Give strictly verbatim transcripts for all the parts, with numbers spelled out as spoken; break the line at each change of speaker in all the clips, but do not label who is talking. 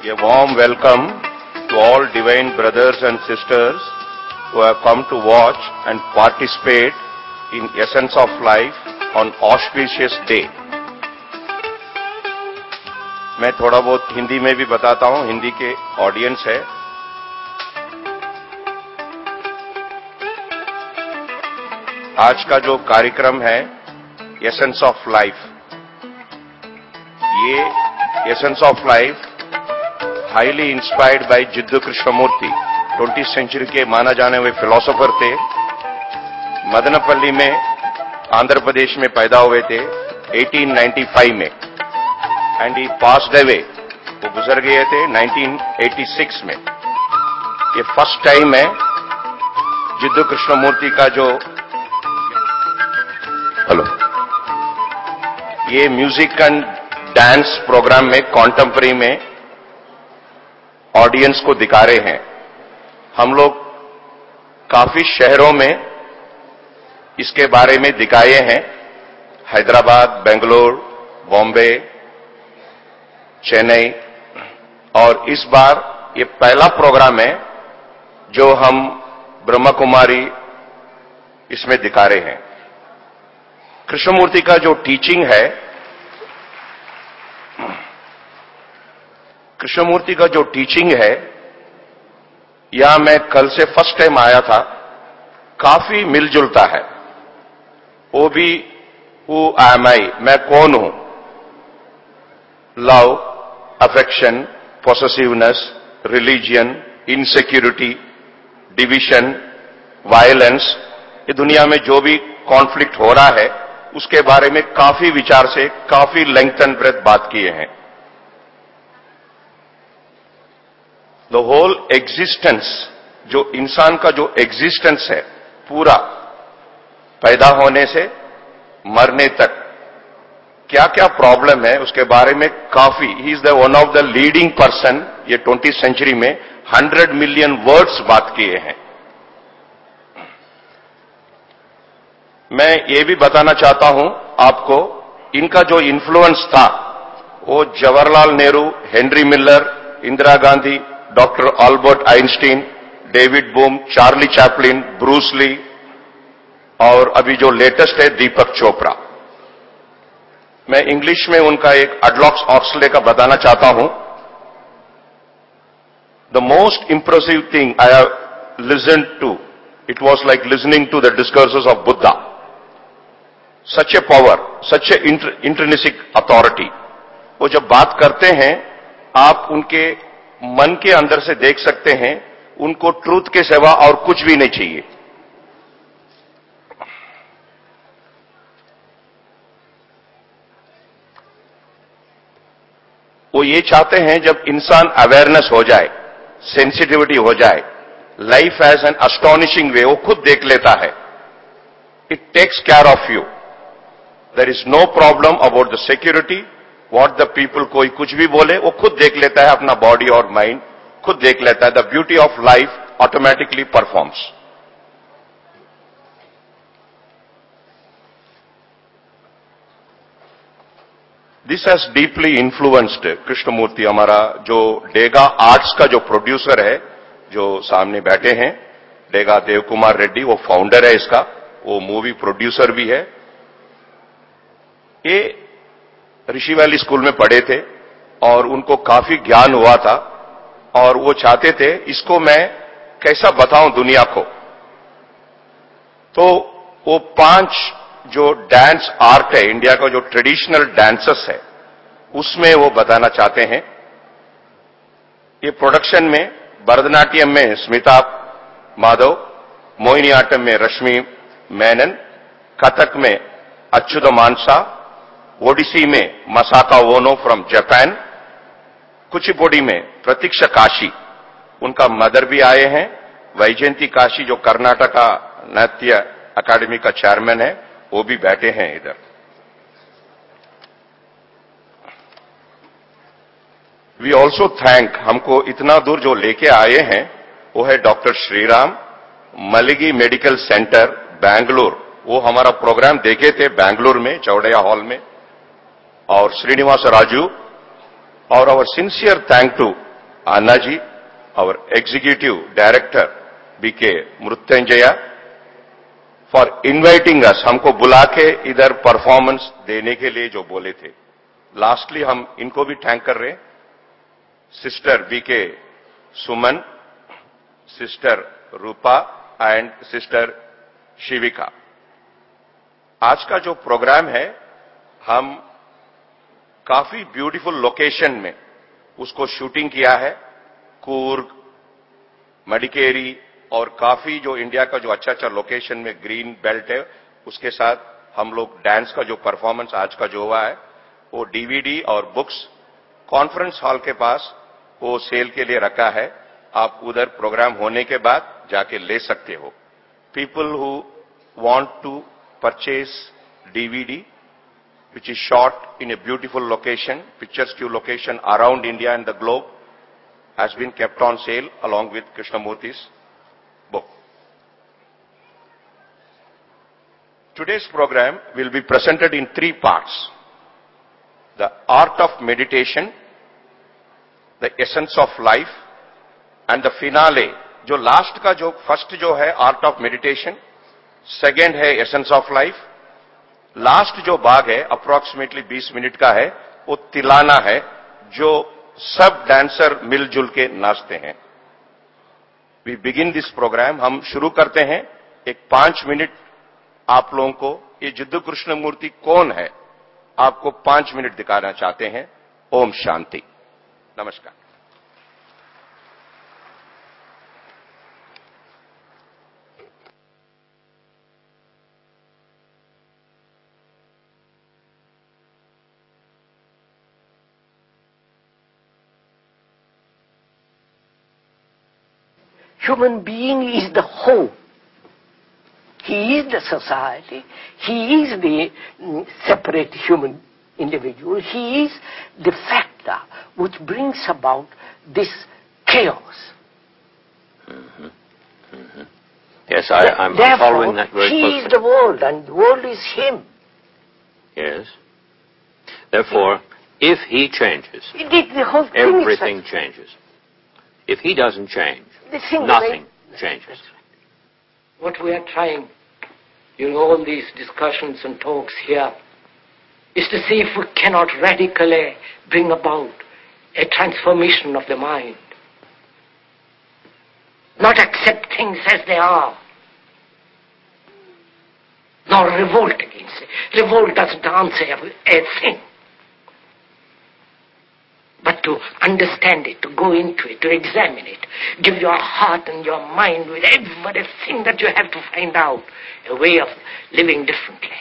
A warm welcome to all divine brothers and sisters who have come to watch and participate in Essence of Life on auspicious day. मैं थोड़ा बहुत हिंदी में भी बताता हूं, हिंदी के ऑडियंस है। आज का जो कार्यक्रम है एसेंस ऑफ लाइफ, ये essence of life highly inspired by Jiddu Krishnamurti, twenty century के माना जाने हुए फिलोसोफर थे। मदनपल्ली में आंध्र प्रदेश में पैदा हुए थे अठारह सौ पचानवे में एंड ही पास्ड अवे, वो गुजर गए थे उन्नीस सौ छियासी में। ये फर्स्ट टाइम है जिद्दू कृष्णमूर्ति का जो हेलो ये म्यूजिक एंड डांस प्रोग्राम में कॉन्टेम्पररी में ऑडियंस को दिखा रहे हैं। हम लोग काफी शहरों में इसके बारे में दिखाए हैं, हैदराबाद, बेंगलोर, बॉम्बे, चेन्नई, और इस बार ये पहला प्रोग्राम है जो हम ब्रह्मा कुमारी इसमें दिखा रहे हैं। कृष्णमूर्ति का जो टीचिंग है, कृष्णमूर्ति का जो टीचिंग है, यहां मैं कल से फर्स्ट टाइम आया था, काफी मिलजुलता है। वो भी हु एम आई, मैं कौन हूं, love, affection, possessiveness, religion, insecurity, division, violence, ये दुनिया में जो भी कॉन्फ्लिक्ट हो रहा है उसके बारे में काफी विचार से, काफी लेंथ एंड ब्रेथ बात किए हैं। द होल एग्जिस्टेंस, जो इंसान का जो एग्जिस्टेंस है पूरा, पैदा होने से मरने तक क्या क्या प्रॉब्लम है उसके बारे में काफी, he is the one of the leading person, ये ट्वेंटी सेंचुरी में हंड्रेड मिलियन वर्ड्स बात किए हैं। मैं ये भी बताना चाहता हूं आपको, इनका जो इन्फ्लुएंस था वो Jawaharlal Nehru, Henry Miller, Indira Gandhi, doctor Albert Einstein, David Bohm, Charlie Chaplin, Bruce Lee, और अभी जो लेटेस्ट है दीपक चोपड़ा। मैं इंग्लिश में उनका एक अडलॉक्स ऑक्सले का बताना चाहता हूं। The most impressive thing I have listened to, it was like listening to the discourses of Buddha. Such a power, such a intrinsic authority. वो जब बात करते हैं आप उनके मन के अंदर से देख सकते हैं, उनको ट्रूथ के सिवा और कुछ भी नहीं चाहिए। वो ये चाहते हैं जब इंसान अवेयरनेस हो जाए, सेंसिटिविटी हो जाए, life as an astonishing way, वो खुद देख लेता है। It takes care of you, there is no problem about the security, what the people, कोई कुछ भी बोले वो खुद देख लेता है, अपना बॉडी और माइंड खुद देख लेता है। The beauty of life automatically performs. This has deeply influenced Krishnamurti. हमारा जो डेगा आर्ट्स का जो प्रोड्यूसर है, जो सामने बैठे हैं, डेगा देव कुमार रेड्डी, वो फाउंडर है इसका, वो मूवी प्रोड्यूसर भी है। ये ऋषि वैली स्कूल में पढ़े थे और उनको काफी ज्ञान हुआ था और वो चाहते थे इसको मैं कैसा बताऊं दुनिया को। तो वो पांच जो डांस आर्ट है, इंडिया का जो ट्रेडिशनल डांसेस है, उसमें वो बताना चाहते हैं। ये प्रोडक्शन में भरतनाट्यम में स्मिता माधव, मोहिनीआट्टम में रश्मि मेनन, कथक में अच्युत मानसा, ओडिसी में Masako Ono from Japan, Kuchipudi में प्रतीक्षा काशी, उनका मदर भी आए हैं, वैजयंती काशी जो कर्नाटका नाट्य अकादमी का चेयरमैन है, वो भी बैठे हैं इधर। वी ऑल्सो थैंक, हमको इतना दूर जो लेके आए हैं वो है doctor Shriram, Mallige medical centre, Bangalore. वो हमारा प्रोग्राम देखे थे बैंगलोर में चौड़ैया हॉल में, और श्रीनिवास राजू, और our sincere thank to Anna ji, our Executive Director, B K Mrutyunjaya, for inviting us, हमको बुला के इधर परफॉर्मेंस देने के लिए जो बोले थे. लास्टली हम इनको भी थैंक कर रहे हैं, sister B K Suman, sister Rupa and sister Shivika. आज का जो प्रोग्राम है, हम काफी ब्यूटीफुल लोकेशन में उसको शूटिंग किया है. कूर्ग, मडिकेरी और काफी जो इंडिया का जो अच्छा अच्छा लोकेशन में ग्रीन बेल्ट है, उसके साथ हम लोग डांस का जो परफॉर्मेंस आज का जो हुआ है, वो डीवीडी और बुक्स कॉन्फ्रेंस हॉल के पास वो सेल के लिए रखा है. आप उधर प्रोग्राम होने के बाद जाके ले सकते हो. People who want to purchase DVD which is shot in a beautiful location, picturesque location around India and the globe, has been kept on sale along with Krishnamurthy's book. Today's program will be presented in three parts: the art of meditation, the essence of life, and the finale. जो last का जो first जो है art of meditation, second है essence of life, last जो भाग है approximately बीस मिनट का है, वो तिलाना है, जो सब डांसर मिलजुल के नाचते हैं. We begin this programme. हम शुरू करते हैं. एक पांच मिनट आप लोगों को ये जिद्दू कृष्णमूर्ति कौन है, आपको पांच मिनट दिखाना चाहते हैं. ओम शांति. नमस्कार.
Human being is the whole. He is the society. He is the mm, separate human individual. He is the factor which brings about this chaos.
Mm-hmm. Mm-hmm. Yes, I, I'm, I'm following that very
he
closely.
He is the world and the world is him.
Yes. Therefore, if he changes,
it, it, the whole thing
everything
is
changes. If he doesn't change,
nothing
may... changes.
What we are trying, in all these discussions and talks here, is to see if we cannot radically bring about a transformation of the mind. Not accept things as they are, nor revolt against it. Revolt doesn't answer a thing. But to understand it, to go into it, to examine it, give your heart and your mind with everything that you have to find out, a way of living differently.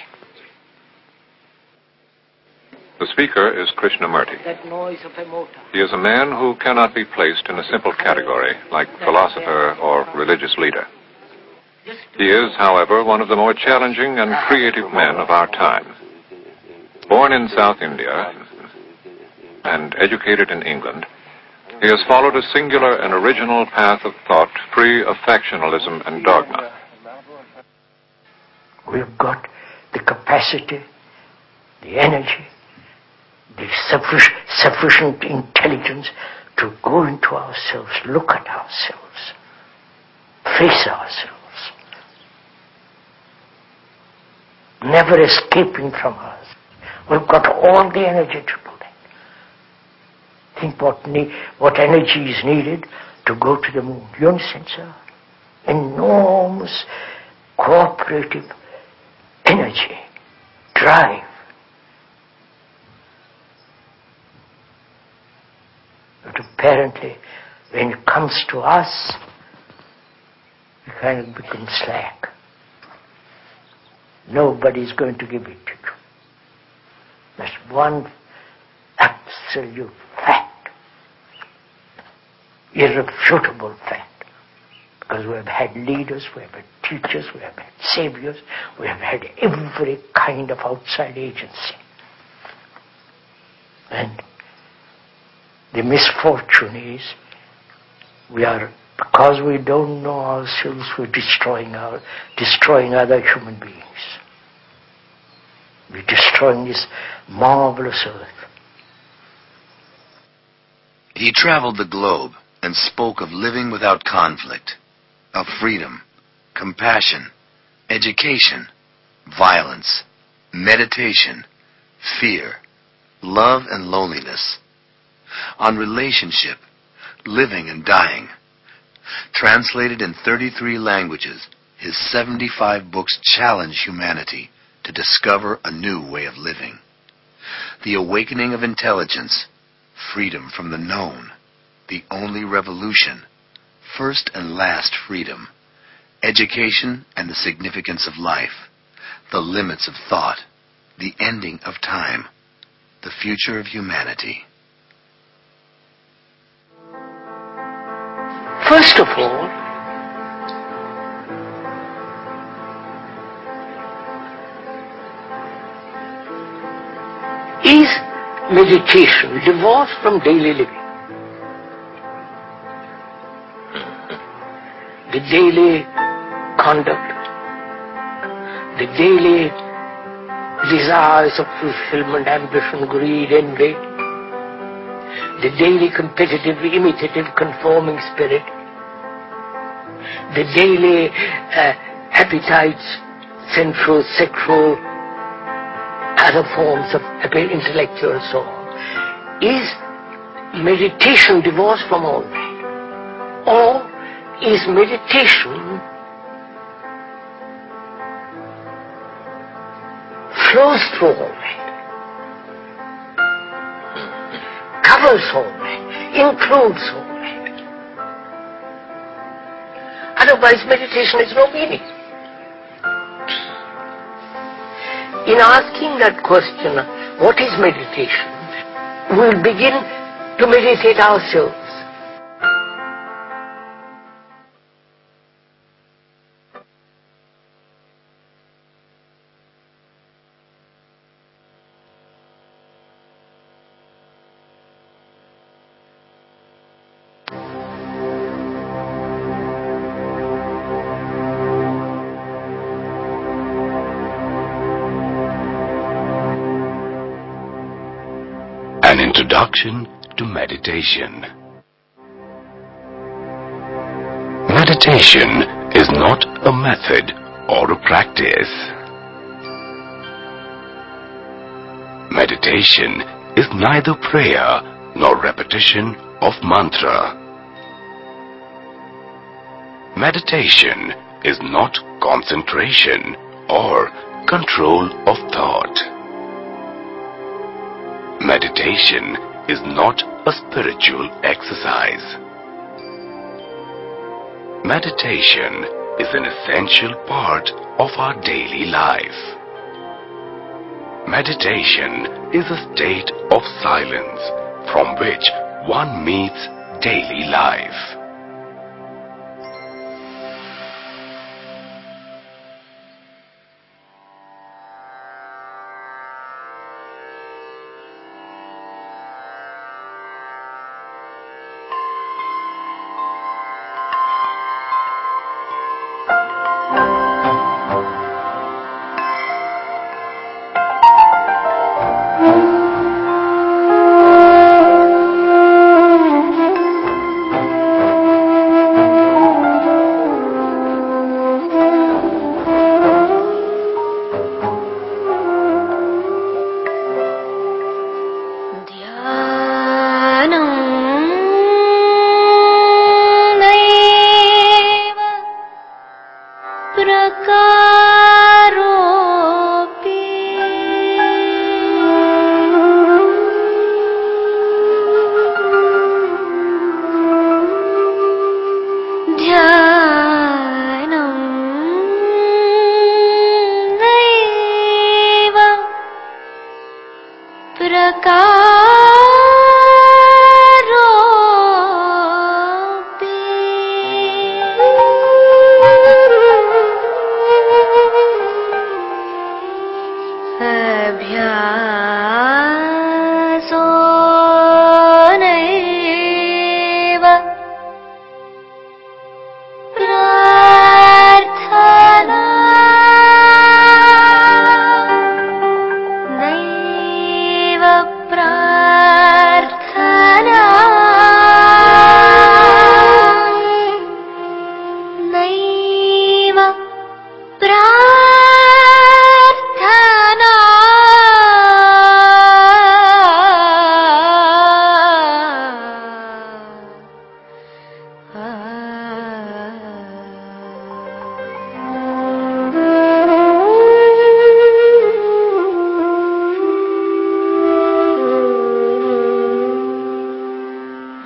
The speaker is Krishnamurti.
That noise of a motor.
He is a man who cannot be placed in a simple category like philosopher or religious leader. He is, however, one of the more challenging and creative men of our time. Born in South India and educated in England, he has followed a singular and original path of thought free of factionalism and dogma.
We've got the capacity, the energy, the sufficient, sufficient intelligence to go into ourselves, look at ourselves, face ourselves, never escaping from us. We've got all the energy to do that. Think what, need, what energy is needed to go to the moon. You understand, sir? Enormous cooperative energy, drive. But apparently, when it comes to us, we kind of become slack. Nobody's going to give it to you. That's one absolute fact, irrefutable fact. Because we have had leaders, we have had teachers, we have had saviors, we have had every kind of outside agency. And the misfortune is, we are, because we don't know ourselves, we're destroying our, destroying other human beings. We're destroying this marvelous earth.
He traveled the globe and spoke of living without conflict, of freedom, compassion, education, violence, meditation, fear, love and loneliness, on relationship, living and dying. Translated in thirty-three languages, his seventy-five books challenge humanity to discover a new way of living. The awakening of intelligence, freedom from the known, the only revolution, first and last freedom, education and the significance of life, the limits of thought, the ending of time, the future of humanity.
First of all, is meditation divorced from daily living? The daily conduct, the daily desires of fulfillment, ambition, greed, envy, the daily competitive, imitative, conforming spirit, the daily uh, appetites, sensual, sexual, other forms of intellectual and so on. Is meditation divorced from all that? Or is meditation flows through all that, covers all that, includes all that? Otherwise meditation has no meaning. In asking that question, what is meditation, we'll begin to meditate ourselves.
An introduction to meditation. Meditation is not a method or a practice. Meditation is neither prayer nor repetition of mantra. Meditation is not concentration or control of thought. Meditation is not a spiritual exercise. Meditation is an essential part of our daily life. Meditation is a state of silence from which one meets daily life.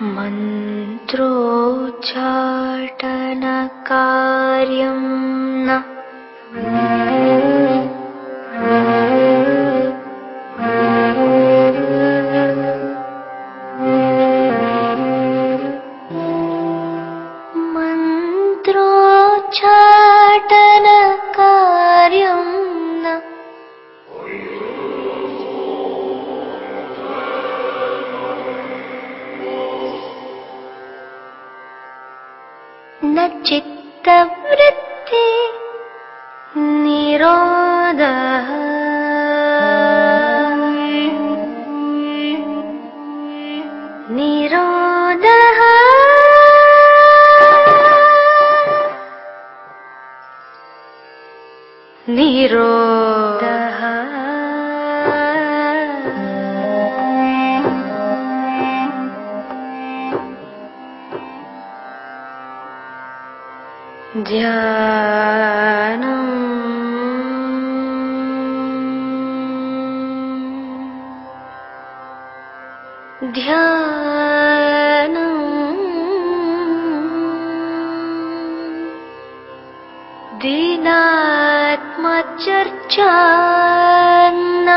मन्त्रोच्चाटनकार्यं न मन्त्रोच्चाटनकार्यं न न चित्तवृत्ति निरोधः निरोधः निरोधः ध्यानम् ध्यानम् दीनात्मचर्चा न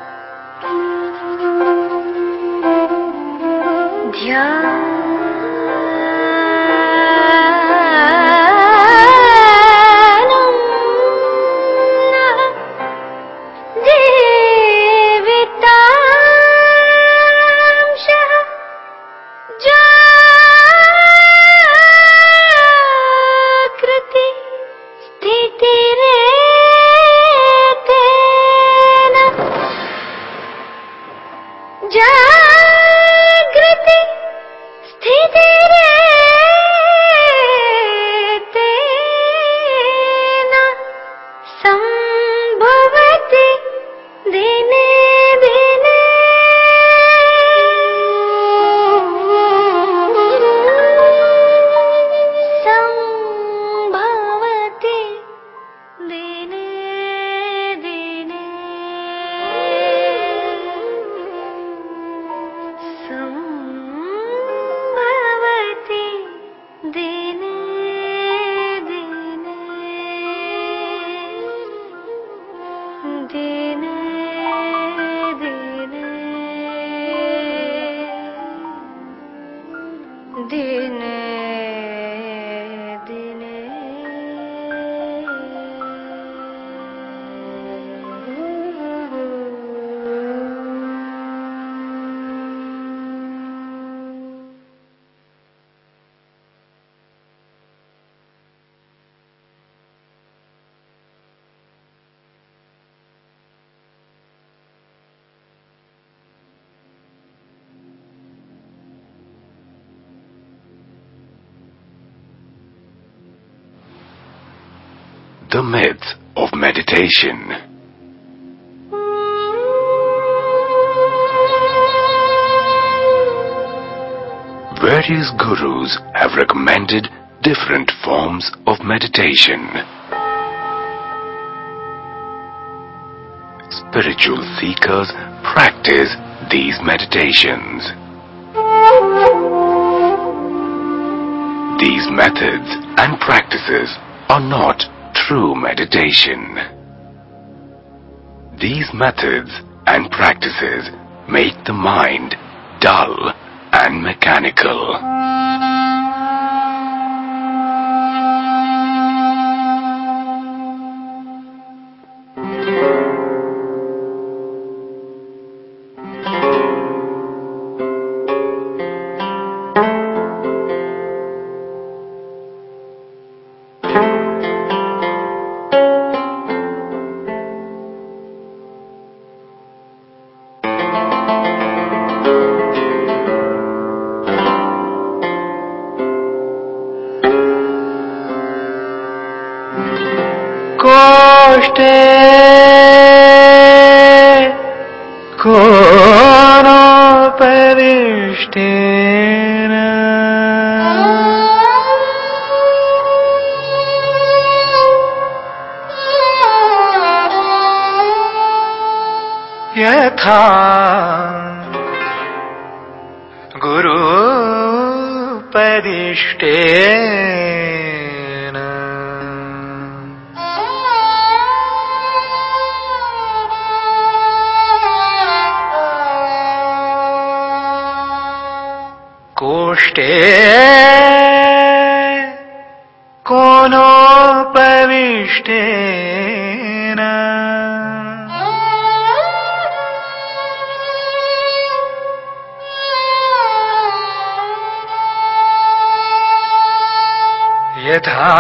ध्यानम् न जीवितांशः जागृति स्थितिरेतेन जागृति स्थितिरेतेन सम्भवति दिने दिने सम्भवति दिने दिने सम्भवति दिने दिने दिने दिने दिने दिने
The myth of meditation. Various gurus have recommended different forms of meditation. Spiritual seekers practice these meditations. These methods and practices are not true meditation. These methods and practices make the mind dull and mechanical.
कोष्ठे कोनोपरिष्टेन यथा गुरु कोष्ठे कोनोपविष्टेन यथा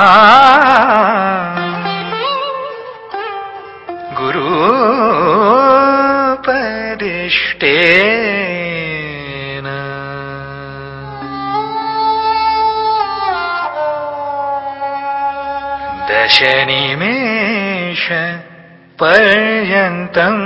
गुरूपदिष्टेन दशनिमेष पर्यन्तम्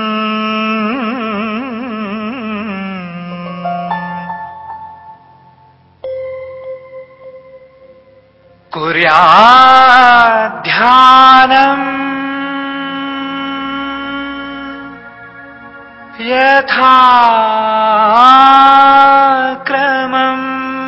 कुर्याद्ध्यानम् यथा क्रमम्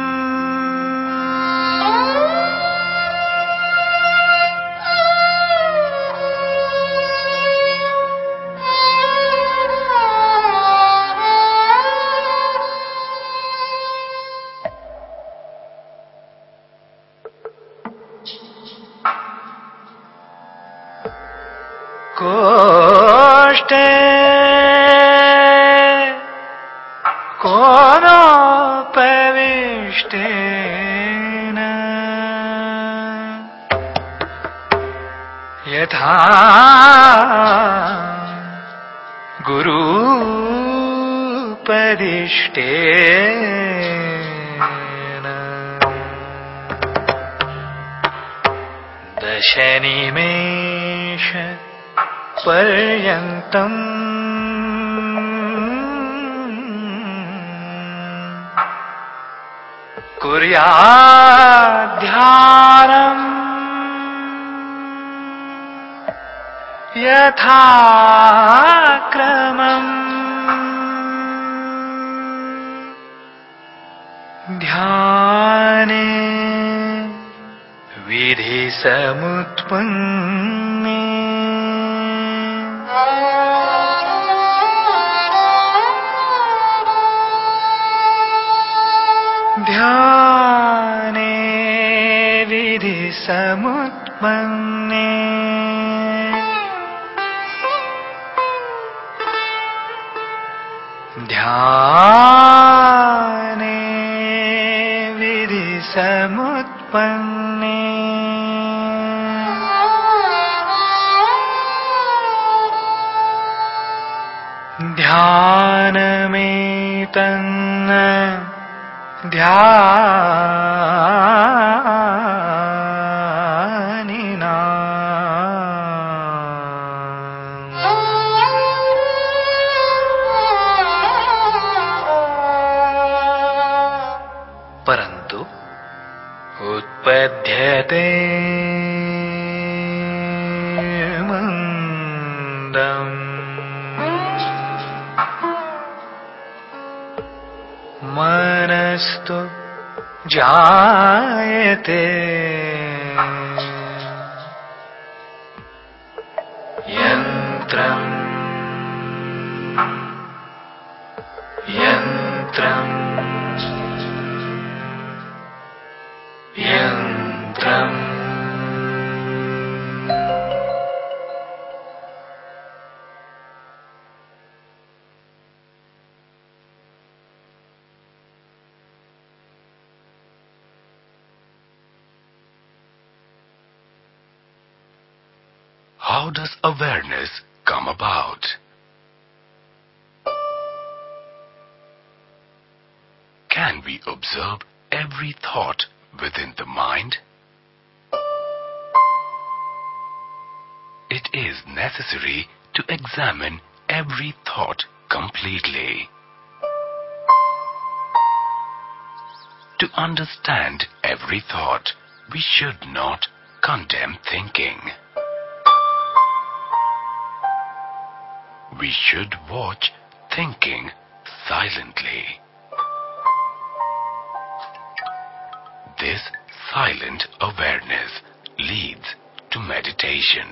कोष्ठे कोनोपविष्टेन यथा गुरूपदिष्टेन दशनिमेष पर्यन्तम् कुर्याद्ध्यानम् यथा क्रमम् ध्याने विधिसमुत्पन्ने ध्याने विधिसमुत्पन्ने ध्याने विधिसमुत्पन्ने ध्यानमेतन्न ध्यानिना परन्तु उत्पद्यते मन्दम् मनस्तु जायते यन्त्रम् यन्त्रम् यन्त्रम्
How does awareness come about? Can we observe every thought within the mind? It is necessary to examine every thought completely. To understand every thought, we should not condemn thinking. We should watch thinking silently. This silent awareness leads to meditation.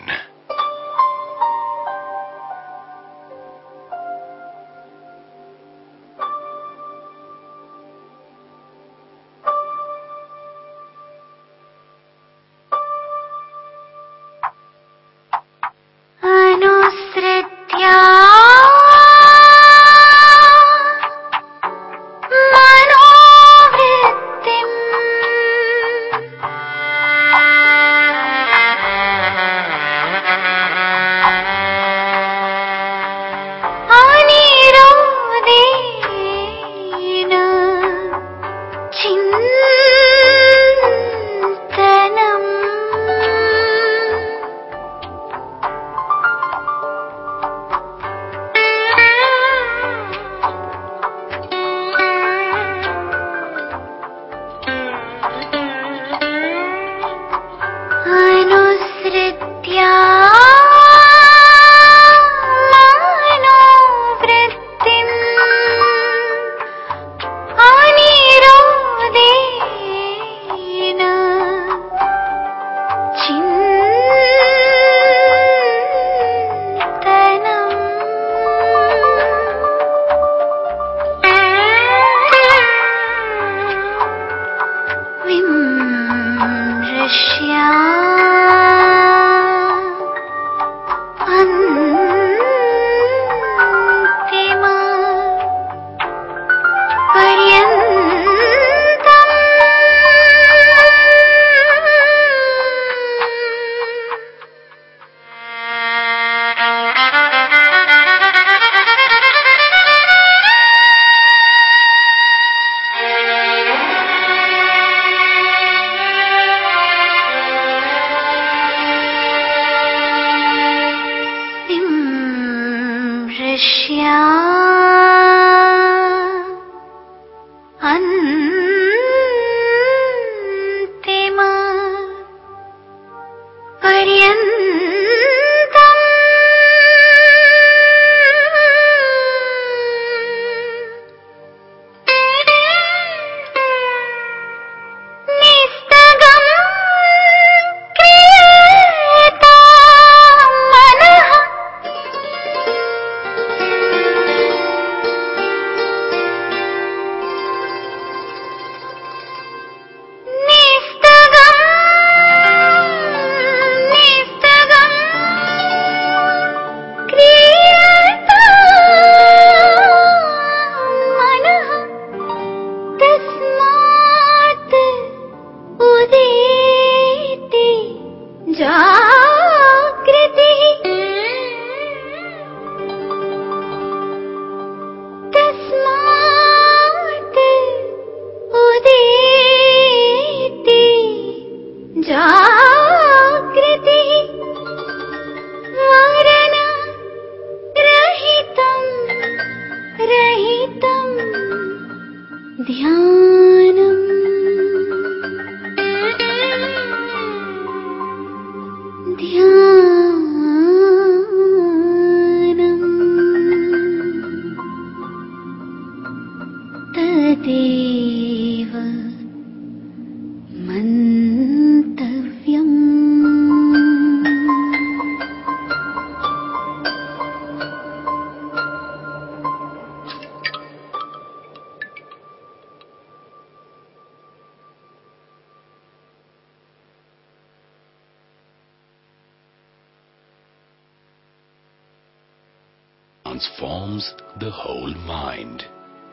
Transforms the whole mind.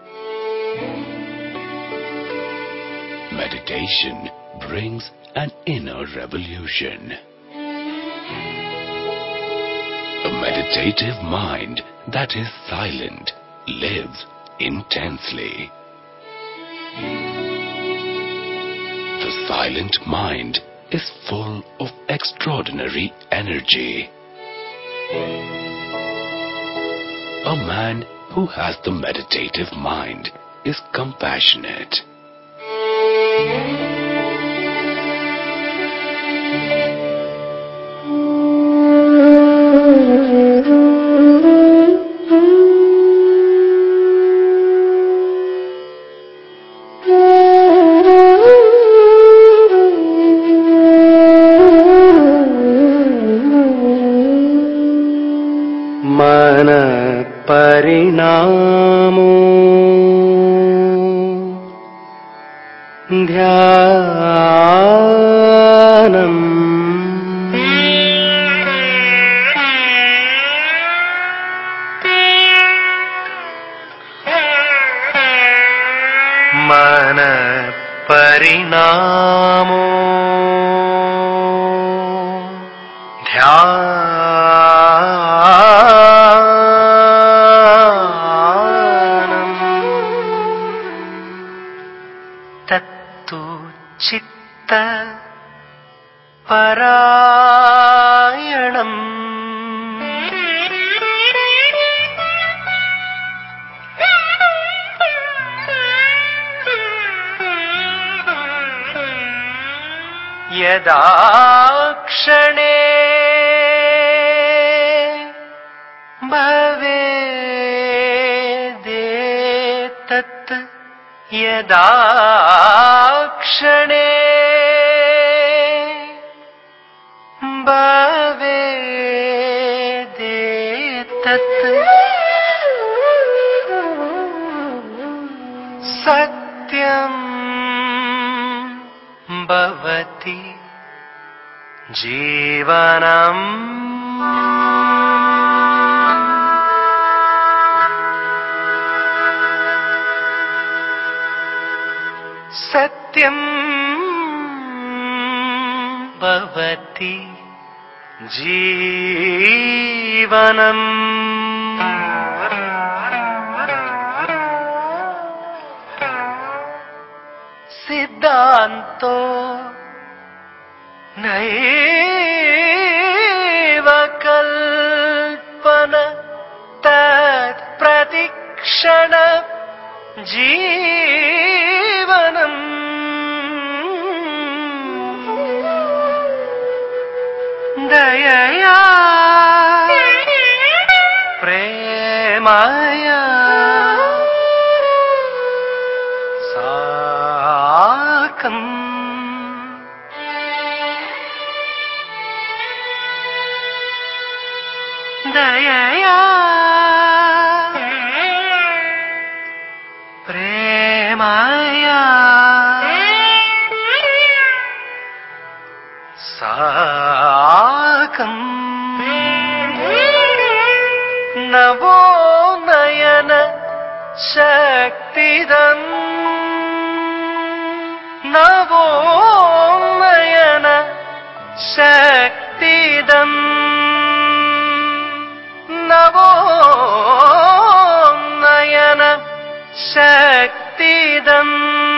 Meditation brings an inner revolution. A meditative mind that is silent lives intensely. The silent mind is full of extraordinary energy. A man who has the meditative mind is compassionate. പരിണാമോ ധ്യാനം
മനഃപരിണാമോ ധ്യാനം തത്തു ചിത്ത പരായണം യദാക്ഷണേ ഭവേദേതത് യദാക്ഷണേ ഭവേദേതത് സത്യം ഭവതി ജീവനം സത്യം ഭവതി ജീവനം സിദ്ധാന്തോ നൈവ കൽപ്പന തത് പ്രതിക്ഷണ ജീവനം ദയയാ പ്രേമയാ സാകം ദയയാ പ്രേമയാ സാകം നവോ Nayana ശക്തിദം നവോ Nayana ശക്തിദം നവോ Nayana ശക്തിദം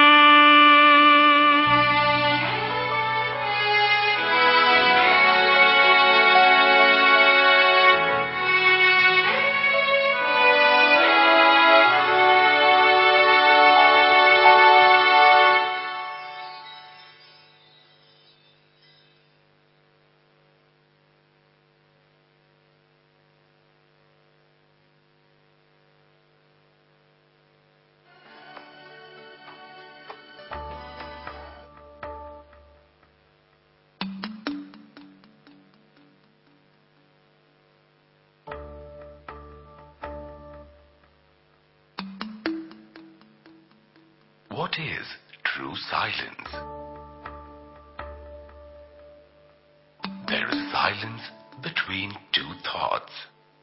What is true silence? There is silence between two thoughts.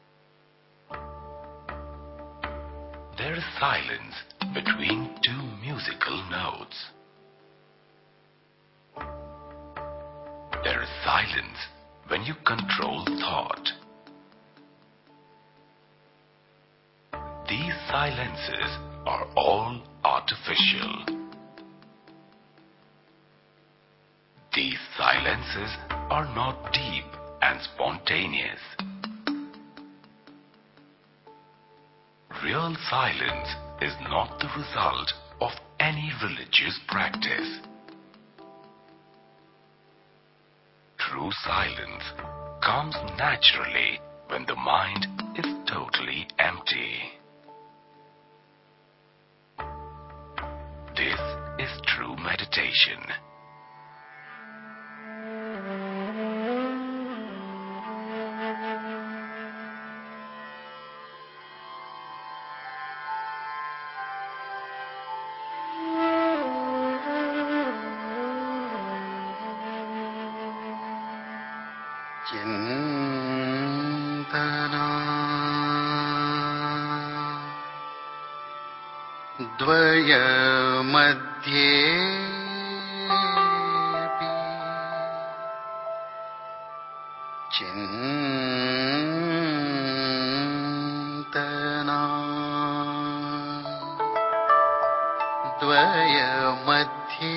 There is silence between two musical notes. There is silence when you control thought. These silences are all artificial. These silences are not deep and spontaneous. Real silence is not the result of any religious practice. True silence comes naturally when the mind is totally empty. This is true meditation.
चिंतना द्वय मध्ये चिंतना द्वय मध्ये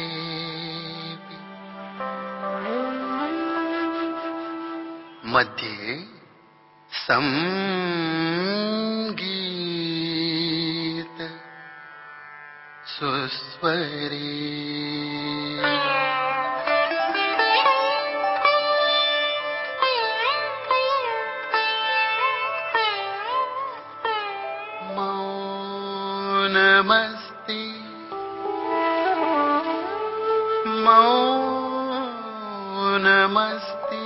मध्ये संगीत सुस्वरे मौनमस्ति मौनमस्ति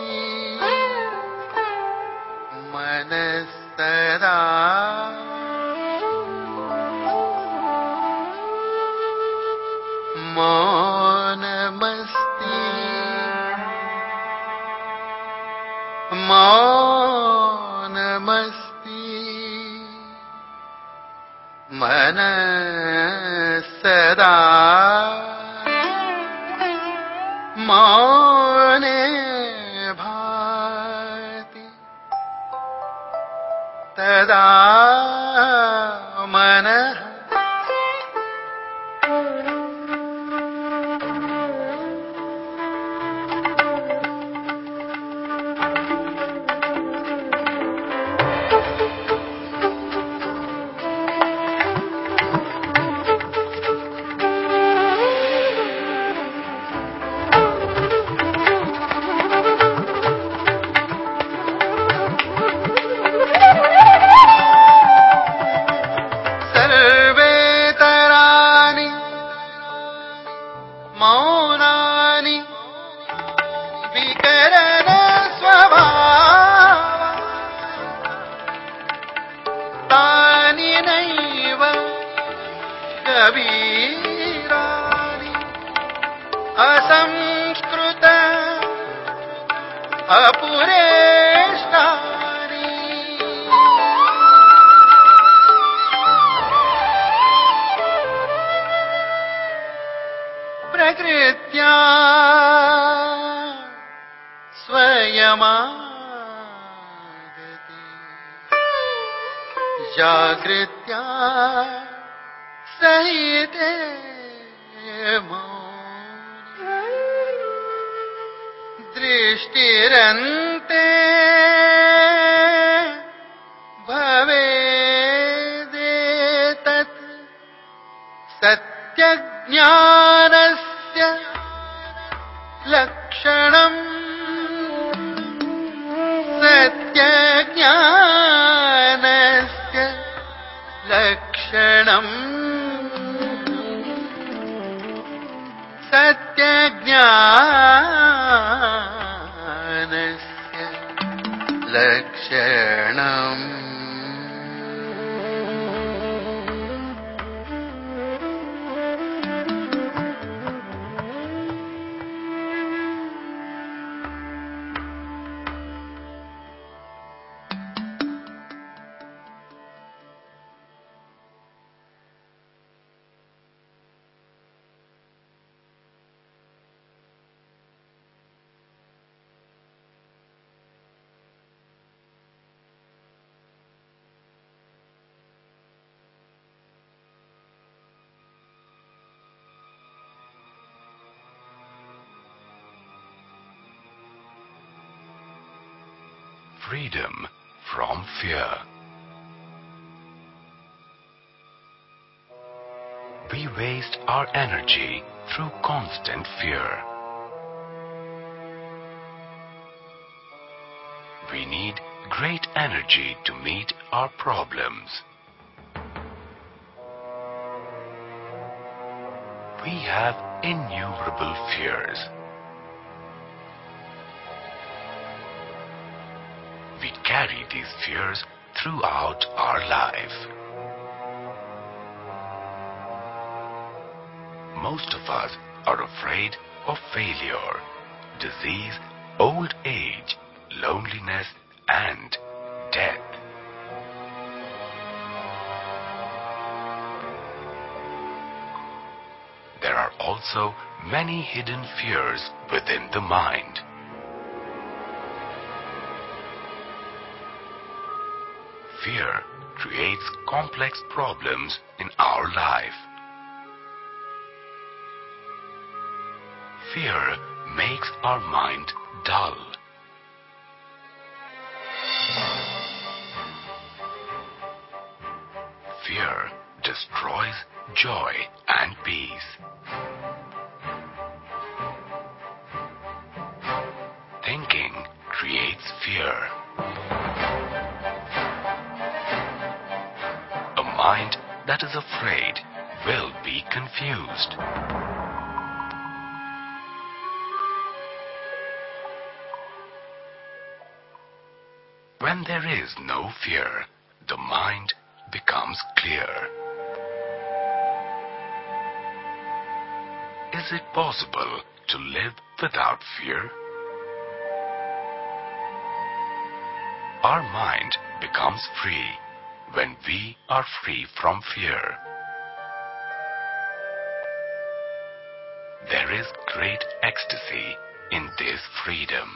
मनसदा मौनमस्ति मौनमस्ति मनसदा मौने भाति तदा मनः सर्वेतराणि मौनानि विकरण स्वभाव तानि नैव कबीराणि असंस्कृत अपुरेष्टानि प्रकृत्या स्वयमागते जागृत्या सहिते मौने दृष्टिरन्ते भवेदेतत् सत्यज्ञानस्य लक्षणम् सत्यज्ञानस्य लक्षणम् सत्यज्ञानस्य लक्षणम्
Freedom from fear. We waste our energy through constant fear. We need great energy to meet our problems. We have innumerable fears. We carry these fears throughout our life. Most of us are afraid of failure, disease, old age, loneliness, and death. There are also many hidden fears within the mind. Fear creates complex problems in our life. Fear makes our mind dull. Fear destroys joy and peace. Thinking creates fear. A mind that is afraid will be confused. When there is no fear, the mind becomes clear. Is it possible to live without fear? Our mind becomes free when we are free from fear. There is great ecstasy in this freedom.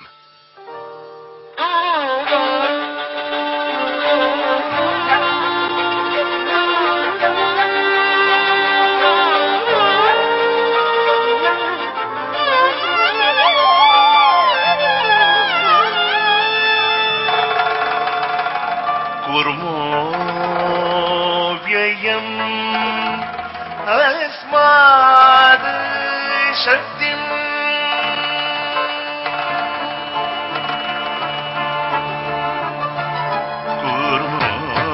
अस्माद् शक्तिम् कुर्मो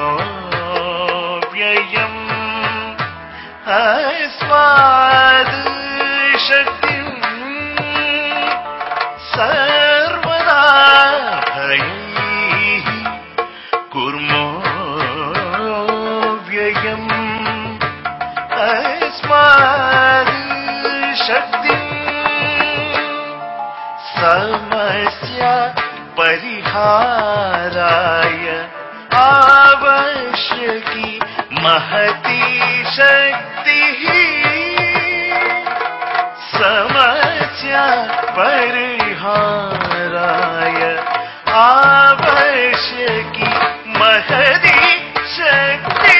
व्ययम् अस्माद् शक्तिम् सर्वदा भयैः कुर्मो व्ययम् अस्माद् शक्तिम् समस्या परिहाराय आवश्यकी महती शक्तिः समस्या परिहाराय आवश्यकी महती शक्तिः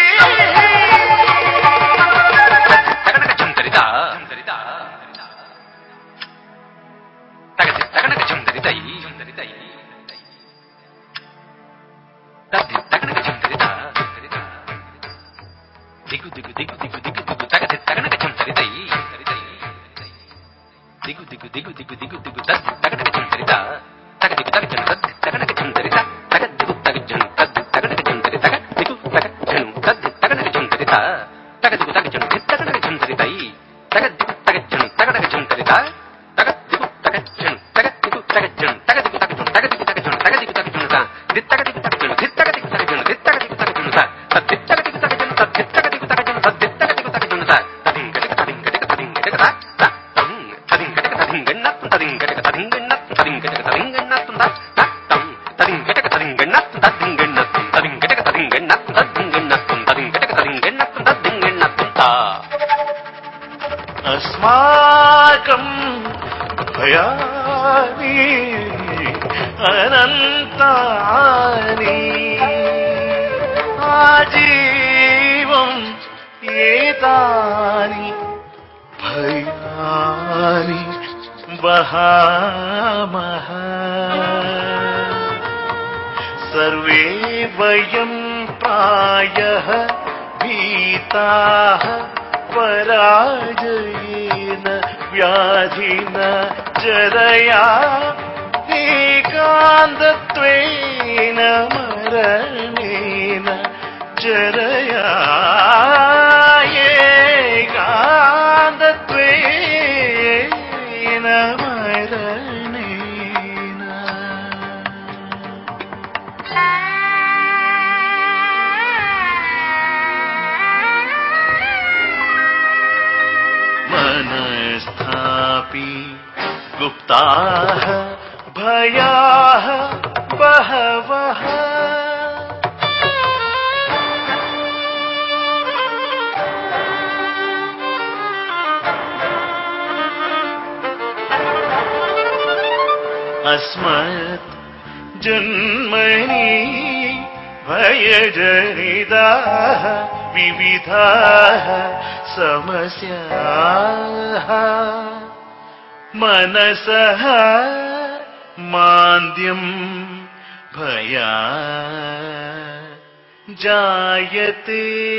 अस्माकं भयानि अनन्तानि आजीवम् एतानि भयानि वहामः सर्वे वयं प्रायः भीताः पराजयेन व्याधिना जरया एकान्तत्वेन मरणेन जरया एकान्तत्वेन मरणेन मनस्थापि गुप्ताः भयाः बहवः अस्मत् जन्मनि भयजनिताः विविधाः समस्याः मनसः मान्द्यम् भया जायते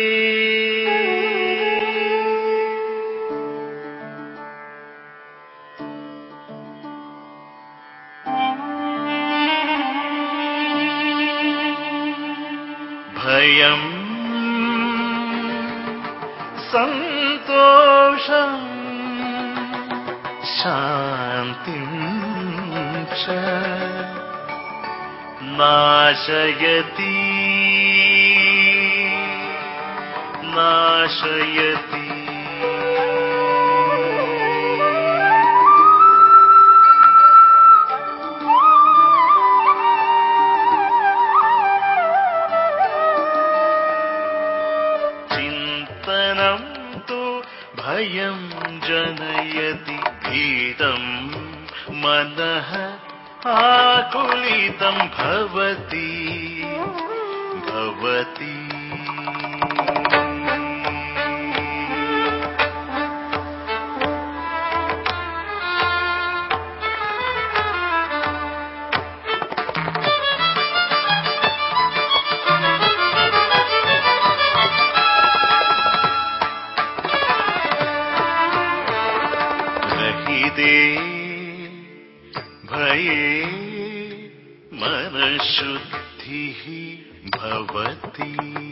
भयम् सन्तोषम् शान्तिम् च नाशयति नाशयति भयं जनयति भीतं मनः आकुलितं भवति भवति भये मनःशुद्धिः भवति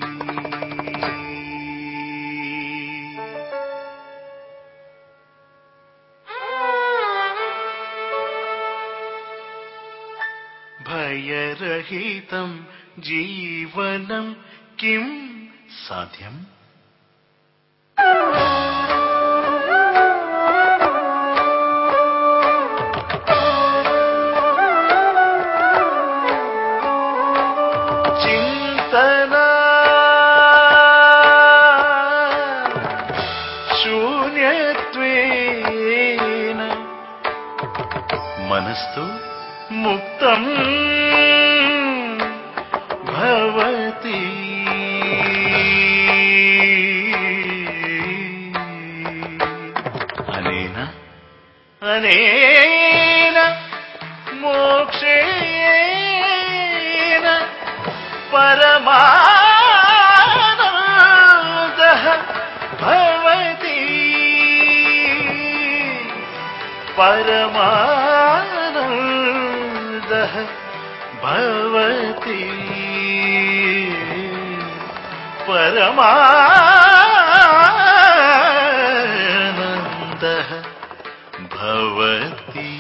भयरहितं जीवनं किं साध्यम् शून्यत्वेन मनस्तु मुक्तम् भवति अनेन अनेन मोक्षेण परमानन्दः भवति परमानन्दः भवति परमानन्दः भवति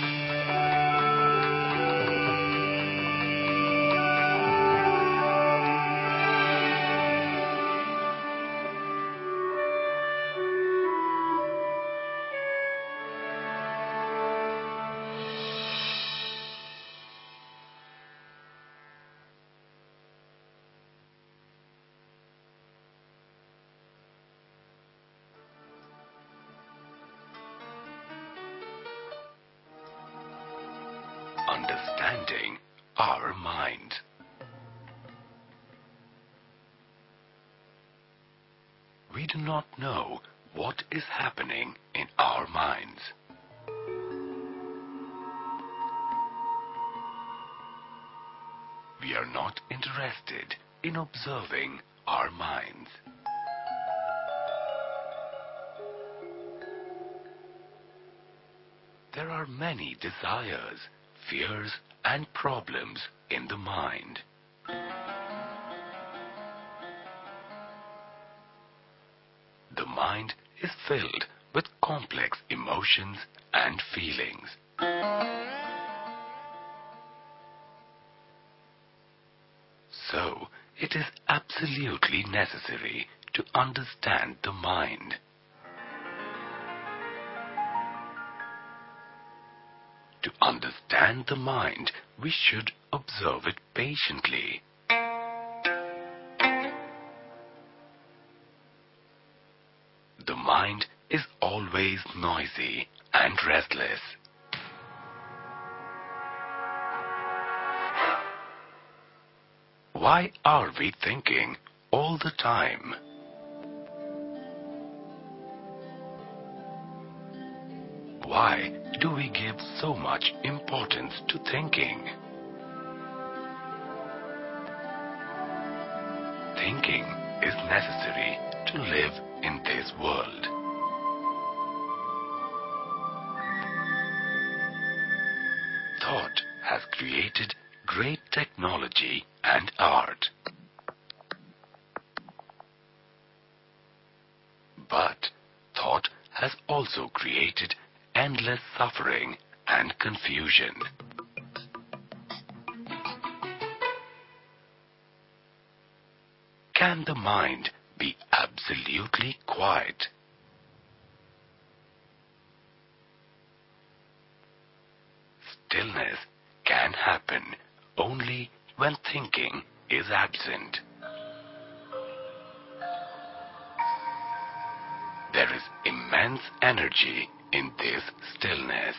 Understanding our mind. We do not know what is happening in our minds. We are not interested in observing our minds. There are many desires, fears, and problems in the mind. The mind is filled with complex emotions and feelings. So, it is absolutely necessary to understand the mind. To understand the mind, we should observe it patiently. The mind is always noisy and restless. Why are we thinking all the time? Why do we give so much importance to thinking? Thinking is necessary to live in this world. Thought has created great technology and art. But thought has also created endless suffering and confusion. Can the mind be absolutely quiet? Stillness can happen only when thinking is absent. There is immense energy in this stillness.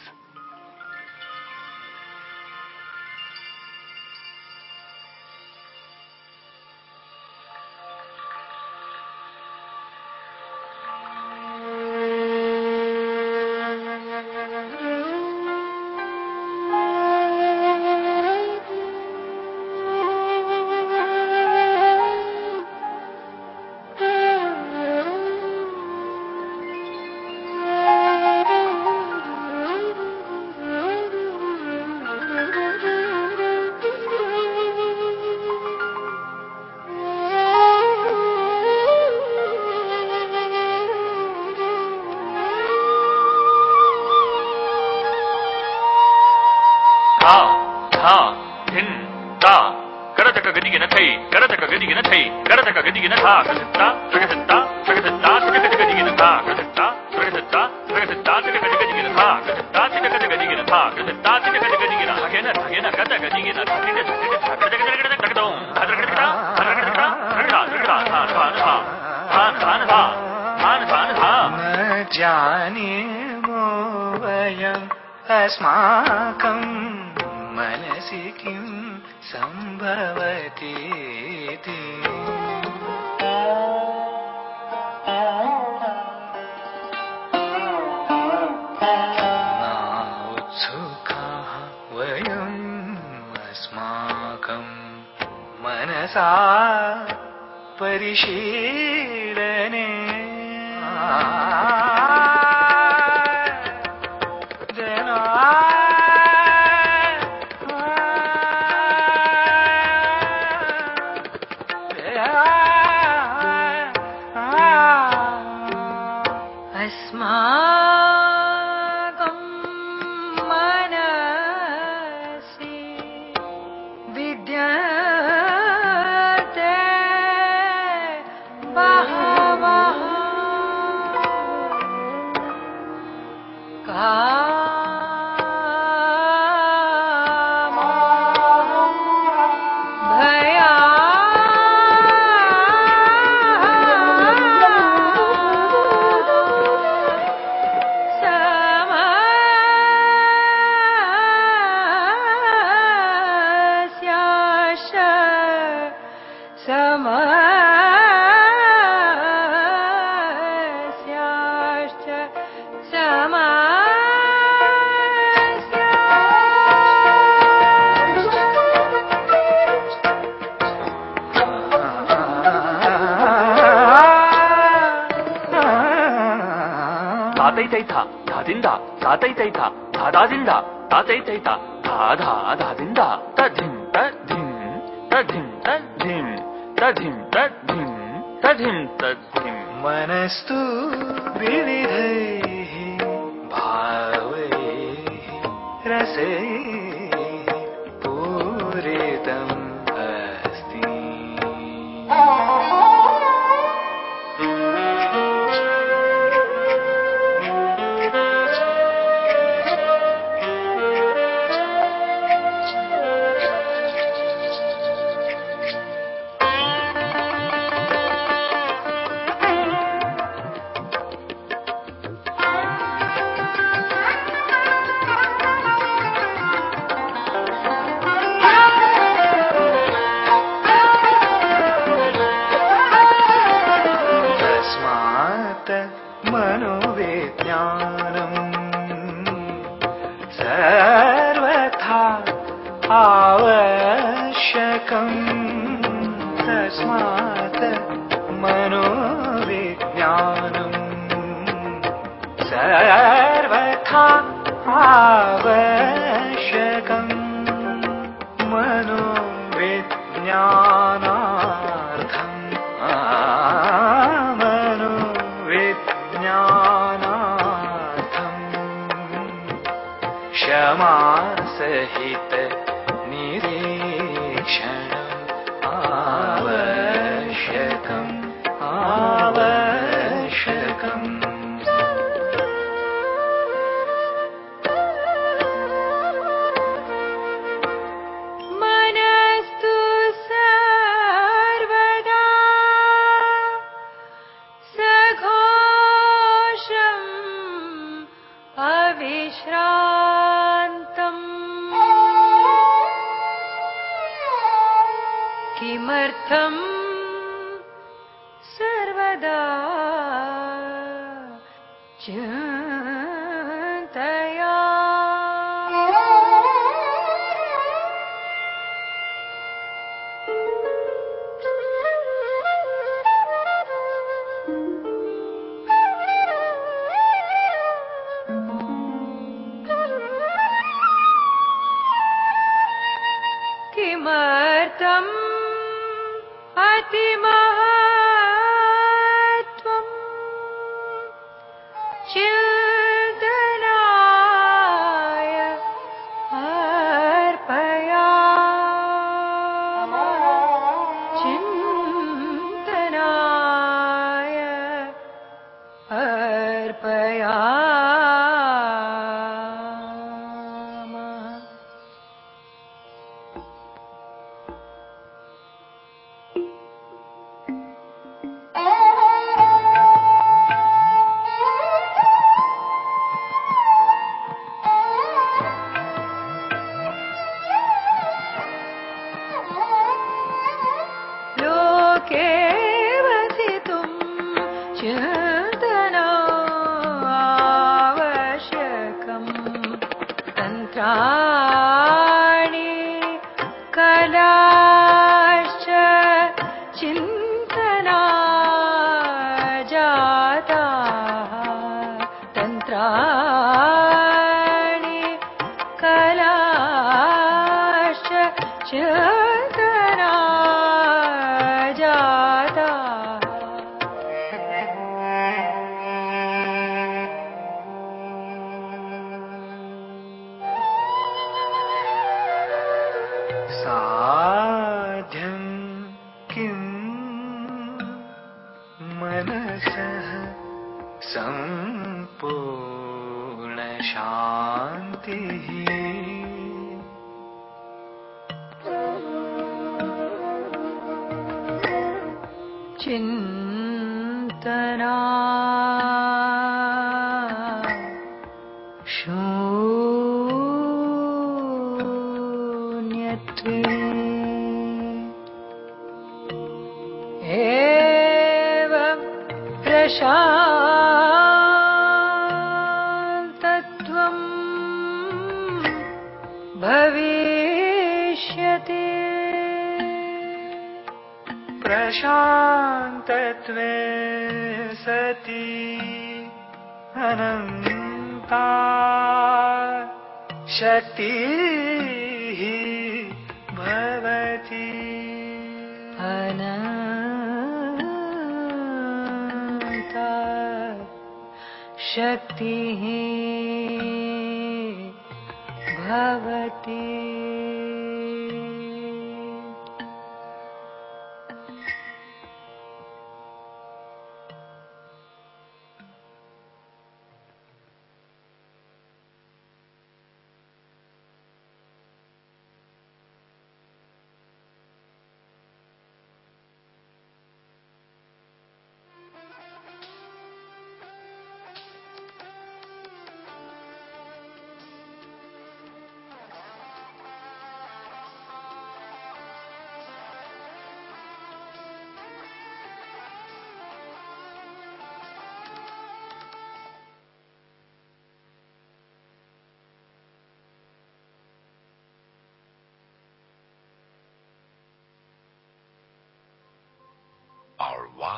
अस्माकं मनसि किं सम्भवति इति उत्सुकाः वयम् अस्माकं मनसा परिशीलने मनस्तु विविधैः भावैः रसैः पूरितम् अस्ति सर्वथा आवश्यकम् तस्मात् मनोविज्ञानम् सर्वथा आवश्यकम् मनोविज्ञानार्थम् मनोविज्ञानार्थम् क्षमा सहित निरीक्षणम् आवश्यकम् आवश्यकम्
मनस्तु सर्वदा सघोषम् अविश्रान्तम् किमर्थम् सर्वदा चिन्तया किमर्थम् अतिमहत्त्वम् चिन्तनाय अर्पयामः चिन्तनाय अर्पयामः लोके वसितुम् चिन्तना आवश्यकम् तन्त्राणि कलाश्च चिन्तना जाताः तन्त्राणि कलाश्च चिन्तना जाताः
साध्यं किं मनसः सम्पूर्णशान्तिः चिन्तना शून्यत्वे एवं प्रशान्तत्वं भविष्यति प्रशान्तत्वे सति अनन्ता शक्तिः भवति अनन्ता शक्तिः भवति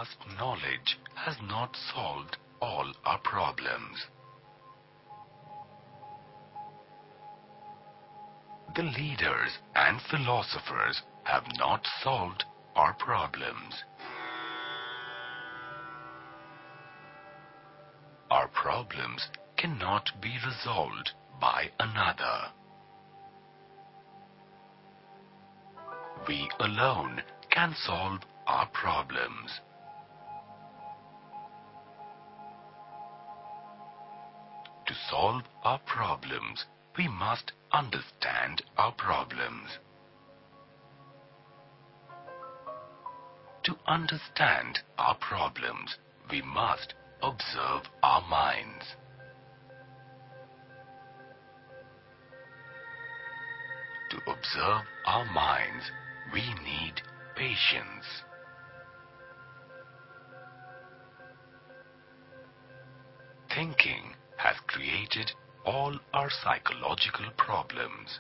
just knowledge has not solved all our problems. The leaders and philosophers have not solved our problems. Our problems cannot be resolved by another. We alone can solve our problems. To solve our problems, we must understand our problems. To understand our problems, we must observe our minds. To observe our minds, we need patience. Thinking has created all our psychological problems.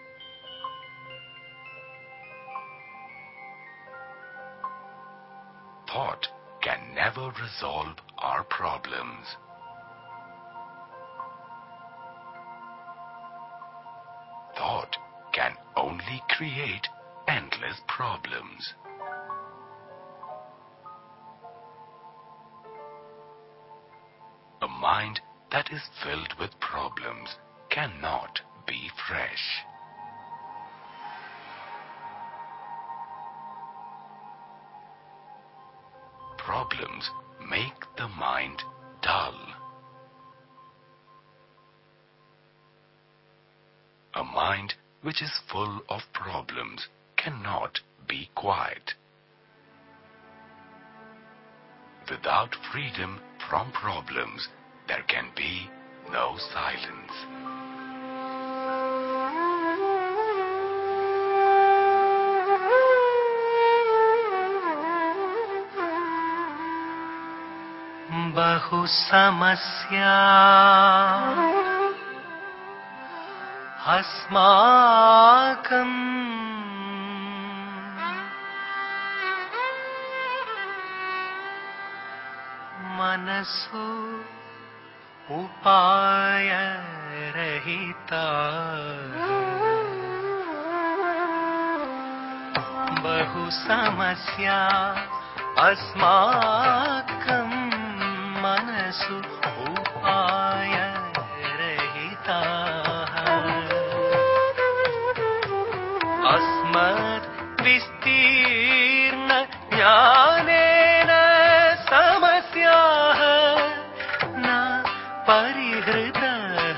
Thought can never resolve our problems. Thought can only create endless problems. A mind that is filled with problems cannot be fresh. Problems make the mind dull. A mind which is full of problems cannot be quiet. Without freedom from problems, there can be no silence.
बहु समस्या अस्माकम् मनसो उपाय रहिता बहु समस्या अस्माकम् मनसु उपाय रहिता अस्मत् विस्तीर्ण ज्ञानेन समस्याः न परिहृतः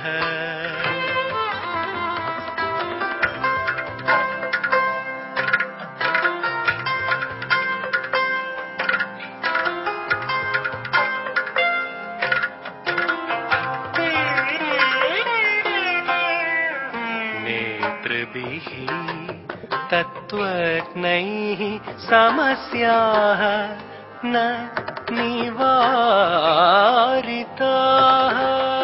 तत्त्वज्ञैः समस्याः न निवारिताः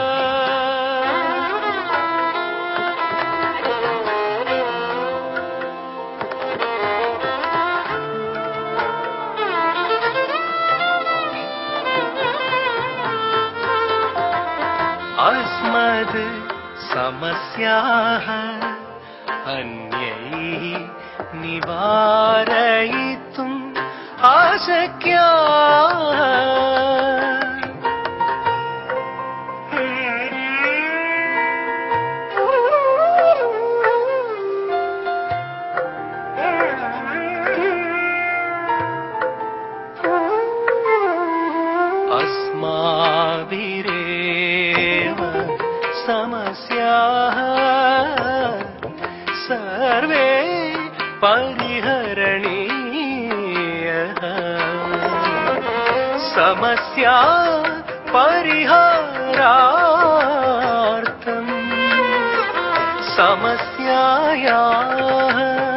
अस्मद् समस्याः अन्यैः निवारयितुम् अशक्याः अस्माभिरेव समस्याः सर्वे परिहरणीयः समस्या परिहारार्थम् समस्यायाः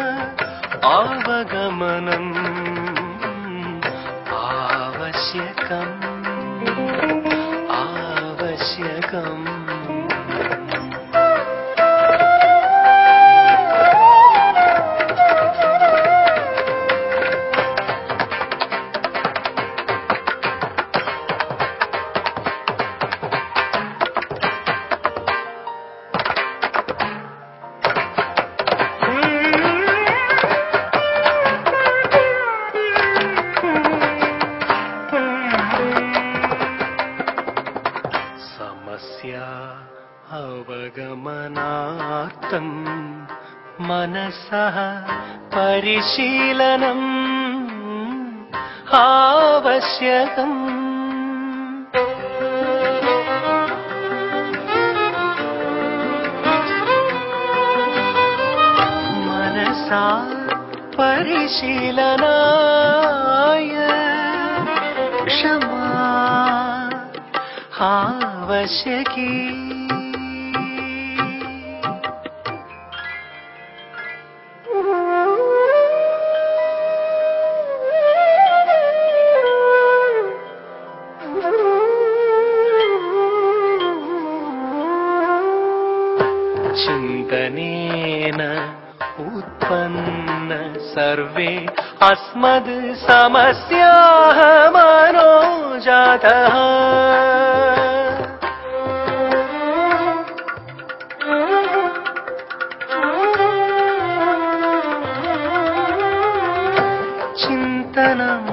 अवगमनम् आवश्यकम् आवश्यकम् ക്ഷമാർത്ഥം മനസഃ പരിശീലനം ആവശ്യകം. മനസാ പരിശീലനായ ക്ഷമാ आवश्यकी. चिन्तनेन उत्पन्न सर्वे अस्मद् समस्याः मनोजातः. चिन्तनं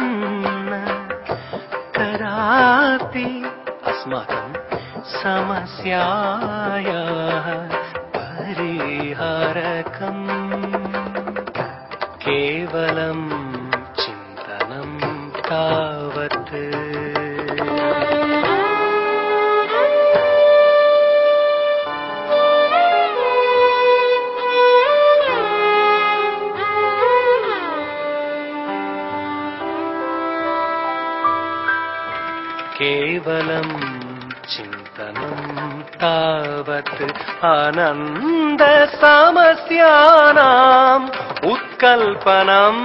कदापि अस्माकं समस्यायाः परिहारकम्. केवलं चिन्तनं तावत्. केवलं चिन्तनं तावत् आनन्द समस्यानाम् उत्कल्पनम्.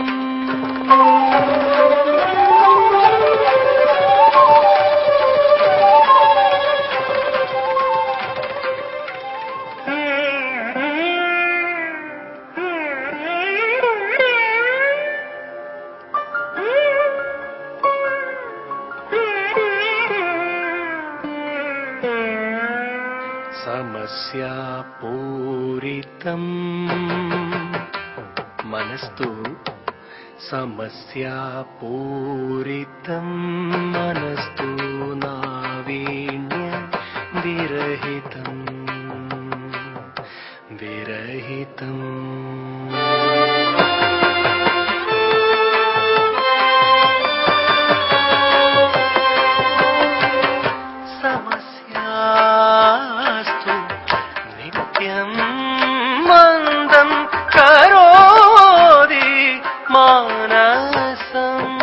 समस्यापूरितं मनस्तु समस्यापूरितं मनस्तु नावीण्य विरहितं विरहितम्. मन्दं करोति मानसम्.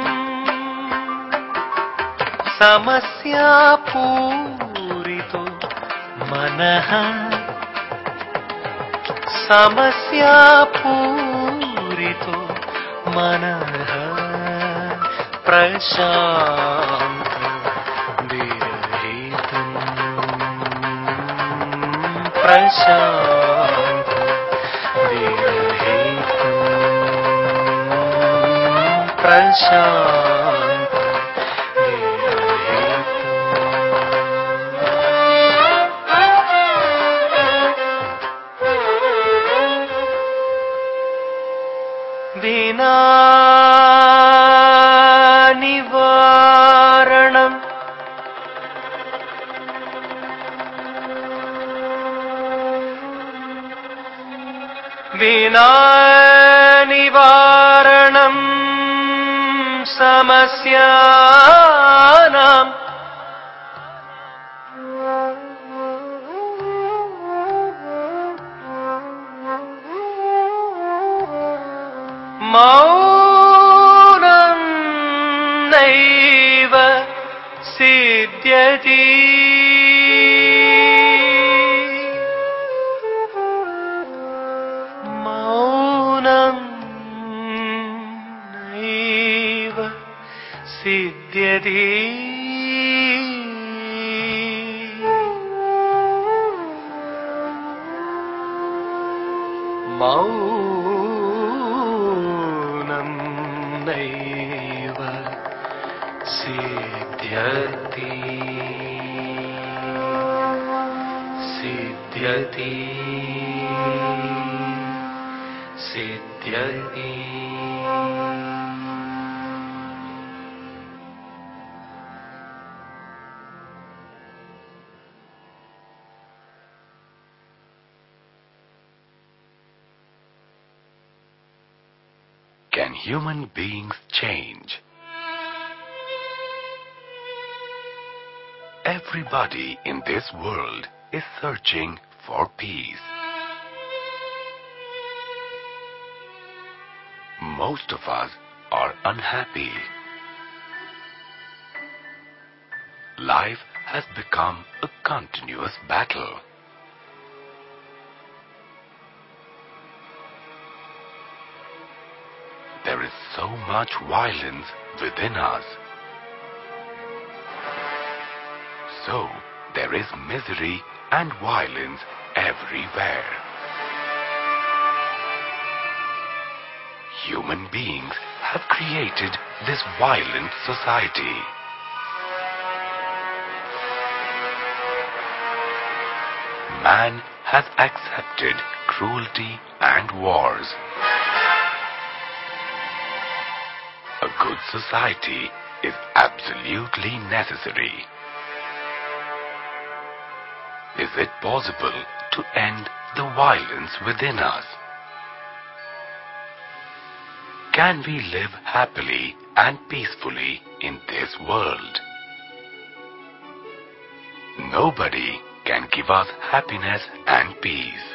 समस्यापूरितो मनः समस्यापूरितो मनः प्रशान्त विरहितम् प्रशान्त विरहितम् प्रशान्त विरहितम्. विना निवारणम् विना निवारणं समस्यानां मौनं नैव सिद्ध्यति. नैव सिद्ध्यति. मौनं नैव सिद्ध्यति सिद्ध्यति सिद्ध्यति.
can human beings change? Everybody in this world is searching for peace. Most of us are unhappy. Life has become a continuous battle. There is so much violence within us. So, there is misery and violence everywhere. Human beings have created this violent society. Man has accepted cruelty and wars. A good society is absolutely necessary. Is it possible to end the violence within us? Can we live happily and peacefully in this world? Nobody can give us happiness and peace.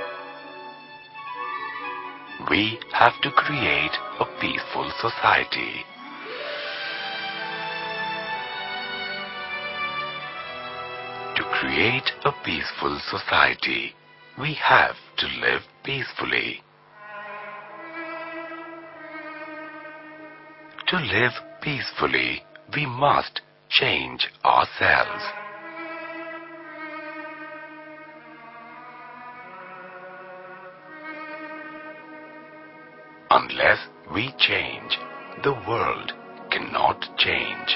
We have to create a peaceful society. To create a peaceful society, we have to live peacefully. To live peacefully, we must change ourselves. Unless we change, the world cannot change.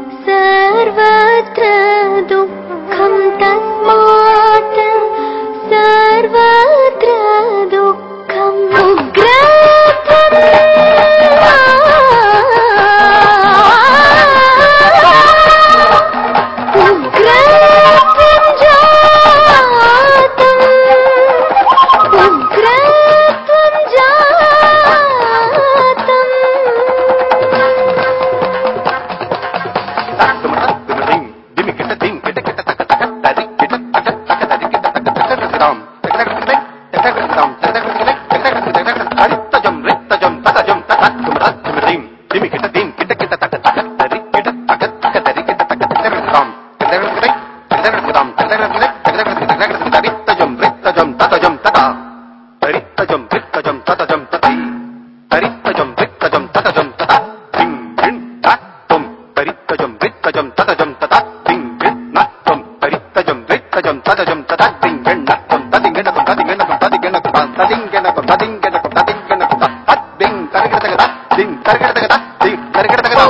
सर्वत्र दुःखं तस्मात् tajum tajum tading genna tum tading genna tum tading genna tum tading genna tum tading genna tum tading genna tum tading genna tum tading targeta targeta ding targeta targeta ding targeta targeta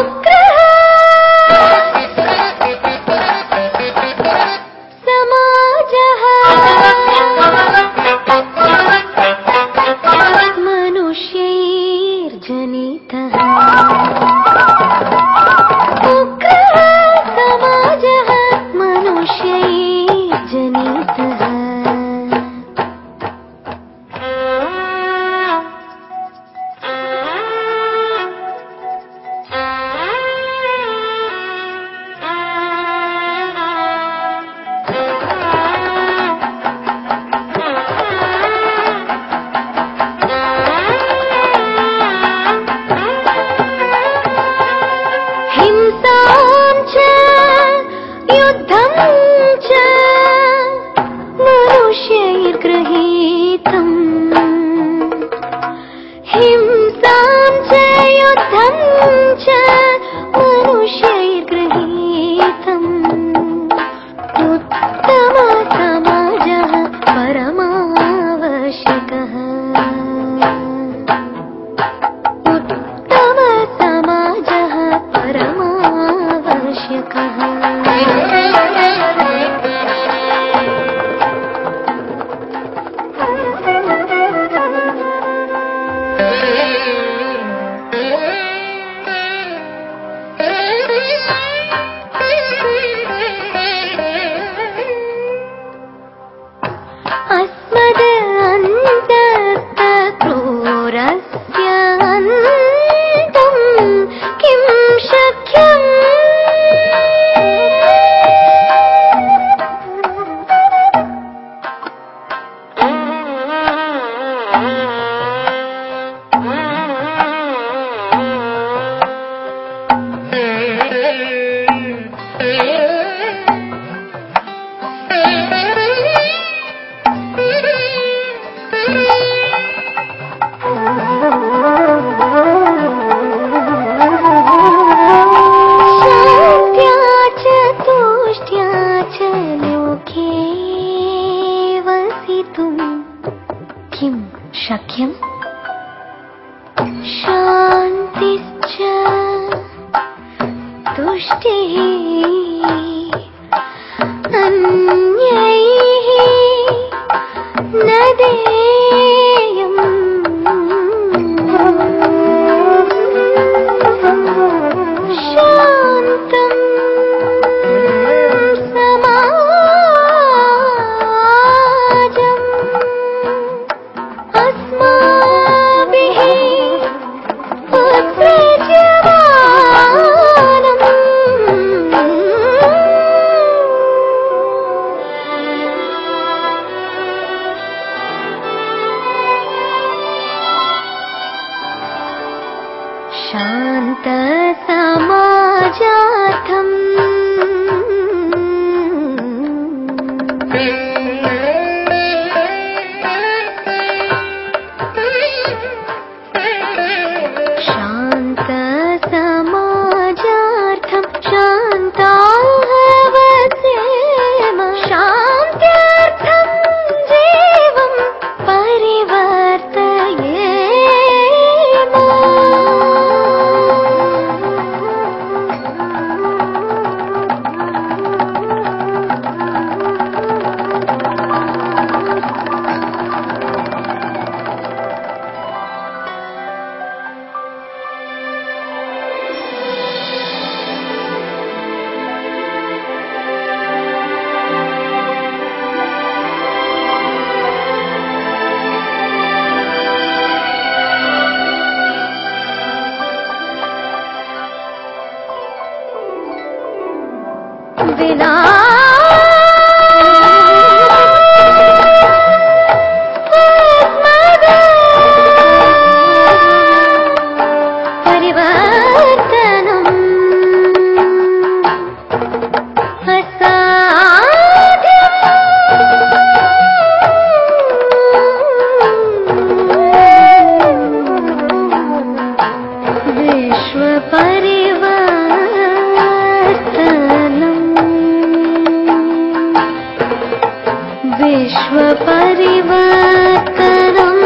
विश्व परिवर्तनम्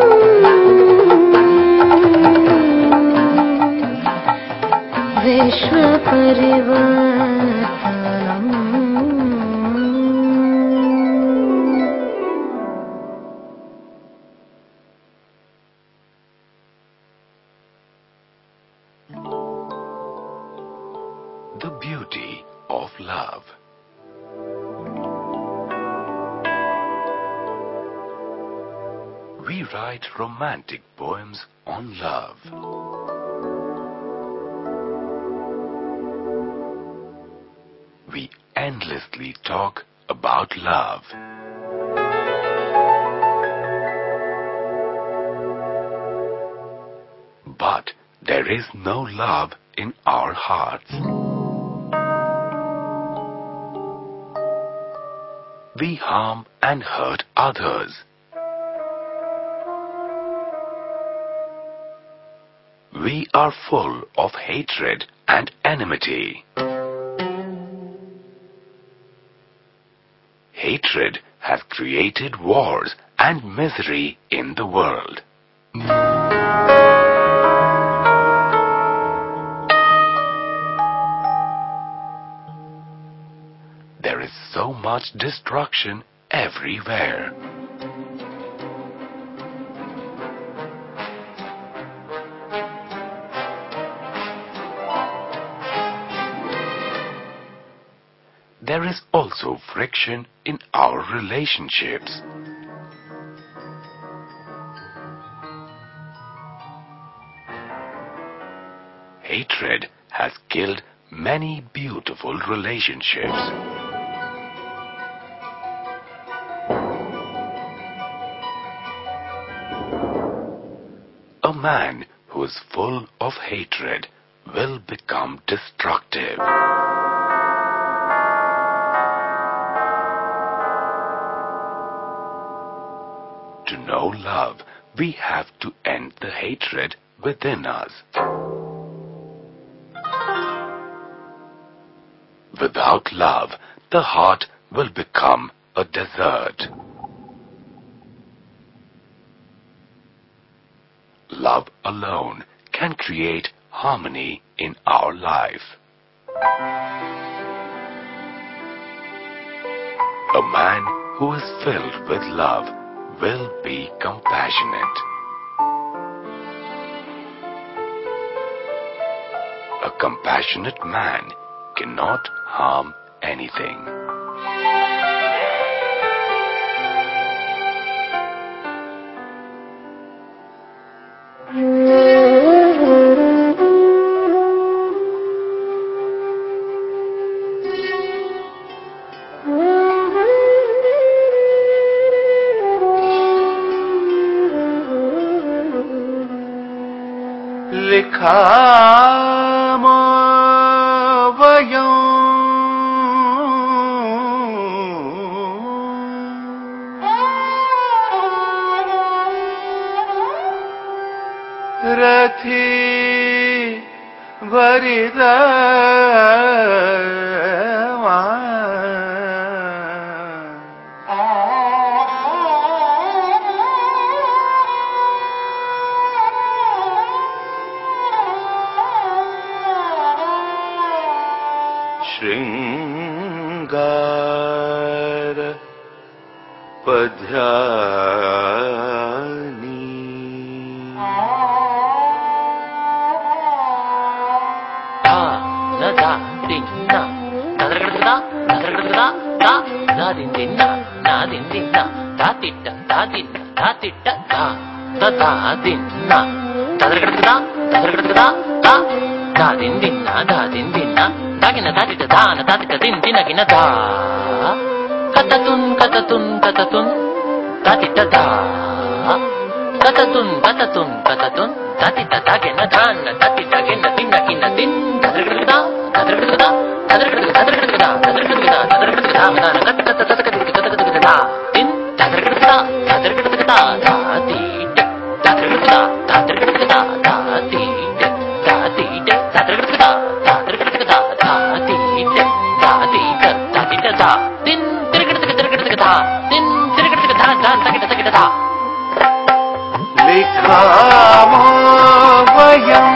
विश्व परिवर्तनम्
The beauty of love. We write romantic poems on love. We endlessly talk about love. But there is no love in our hearts. We harm and hurt others. We are full of hatred and enmity. Hatred has created wars and misery in the world. There is so much destruction everywhere. There is also friction in our relationships. Hatred has killed many beautiful relationships. A man who is full of hatred will become destructive. To know love, we have to end the hatred within us. Without love, the heart will become a desert. Love alone can create harmony in our life. A man who is filled with love will be compassionate. A compassionate man cannot harm anything.
लिखामो वयम् रथी वरिदमा शृंगार पध्यानी
धा न धा दिन न ददरगददा ददरगददा धा धा दिन दिन न ना दिन दिन न धा तिट्ट धा दिन धा तिट्ट धा धा दिन न ददरगददा ददरगददा धा धा दिन दिन न धा दिन दिन न दागिन दातिट धा न दातिट दिन दिन गिन धा कततुन कततुन कततुन दातिट धा कततुन कततुन कततुन दातिट दागिन धा न दातिट गिन दिन गिन दिन ददरगददा ददरगददा ददरगददा ददरगददा ददरगददा ददरगददा मदान कत कत कत कत कत कत धा दिन ददरगददा ददरगददा धा तिट ददरगददा ददरगददा धा तिट धा तिट ददरगददा ददरगददा धा तिट धा तिट धा तिट धा दिन ददरगददा ददरगददा दिन तर्कटकदा
लिखामो वयम्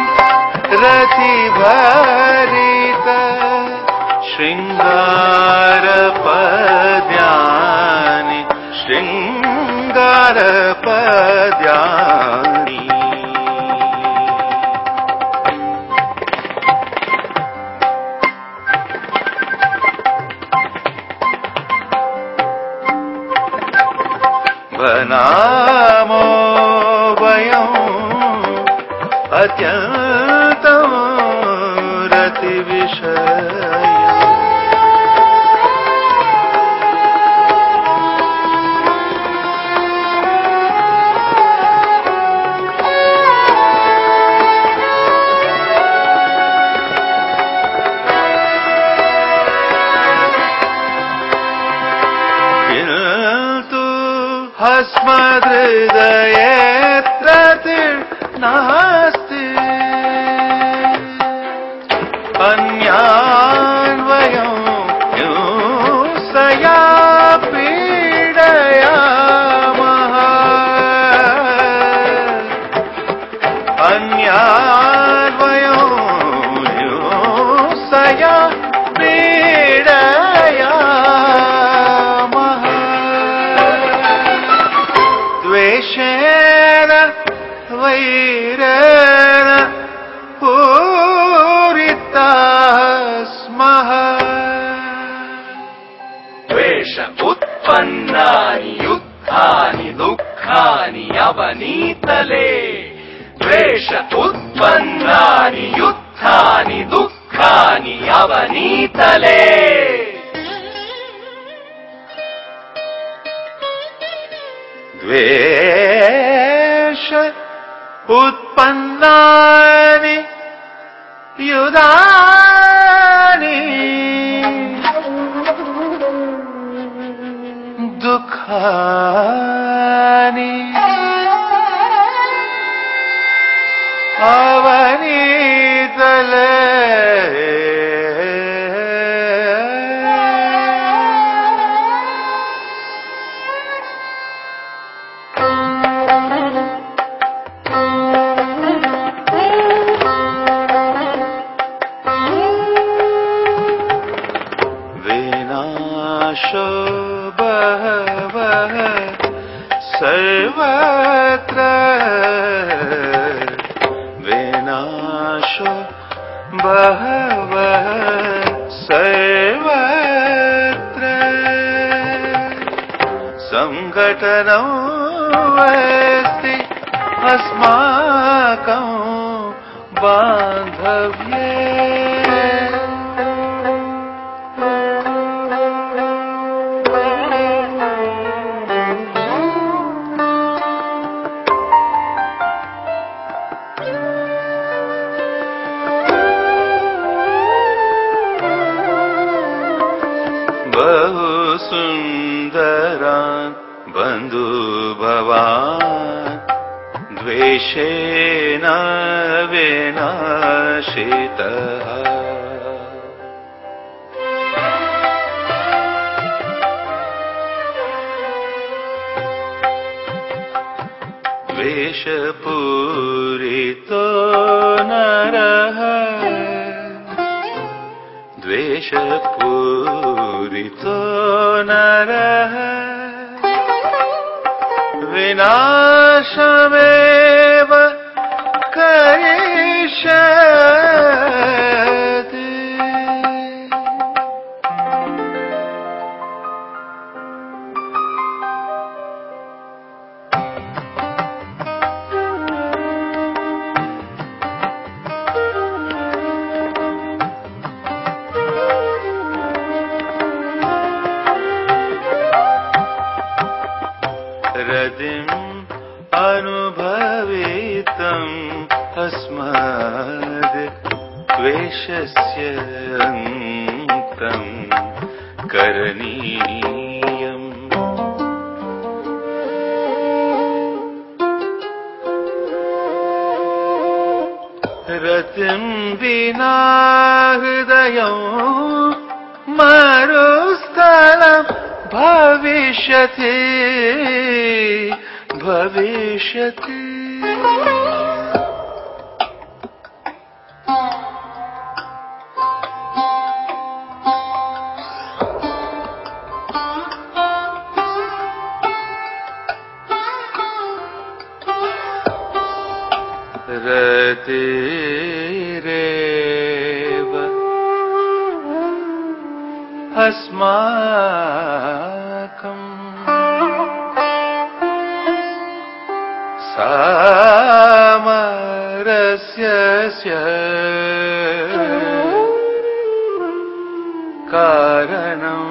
रतिभरित शृङ्गारपद्यानि शृङ्गारपद्यानि वनामो वयम् अत्यन्तं रतिविषयम् अस्मदृदये प्रतिर्नास्ति अन्यान्वयं हिंसया पीडयामः अन्यान्वयं हिंसया पीडयामः द्वेषेण वैरेण पूरिताः स्मः
द्वेष उत्पन्नानि युद्धानि दुःखानि अवनीतले द्वेष उत्पन्नानि युद्धानि दुःखानि अवनीतले
द्वेष उत्पन्नानि युधानि दुःखानि अवनीतले विनाशो बहवः सर्वत्र विनाशो बहवः सर्वत्र संघटनं अस्ति अस्माकं बान्धव्ये बहु सुन्दरान् बन्धुभवान् द्वेषेण विनाशितः द्वेषपूरितो नरः द्वेषपूरितो नरः विनाशमेव करिष्यति रतिम् अनुभवितम् अस्मद् द्वेषस्य अन्तम् करणीयम् रतिम् विना हृदयम् मरुस्थलम् भविष्यति भविष्यति रतिरेव अस्माकं सामरस्यस्य कारणम्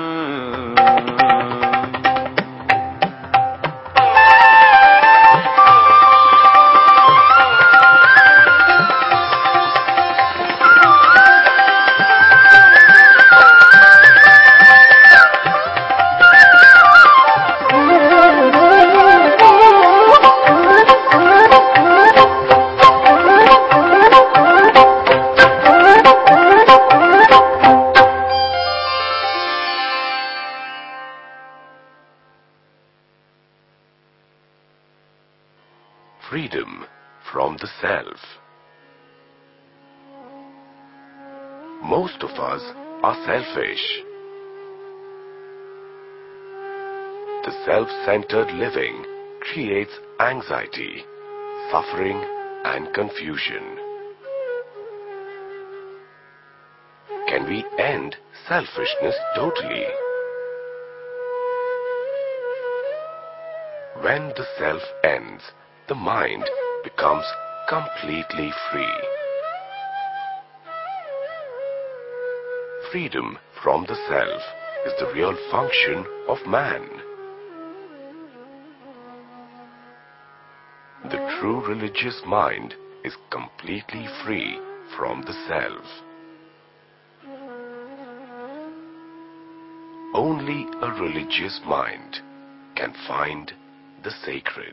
Freedom from the self. Most of us are selfish. The self-centered living creates anxiety, suffering, and confusion. Can we end selfishness totally? When the self ends, the mind becomes completely free. Freedom from the self is the real function of man. The true religious mind is completely free from the self. Only a religious mind can find the sacred.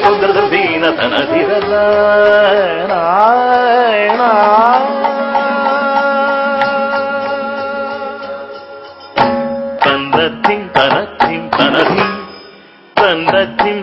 Tana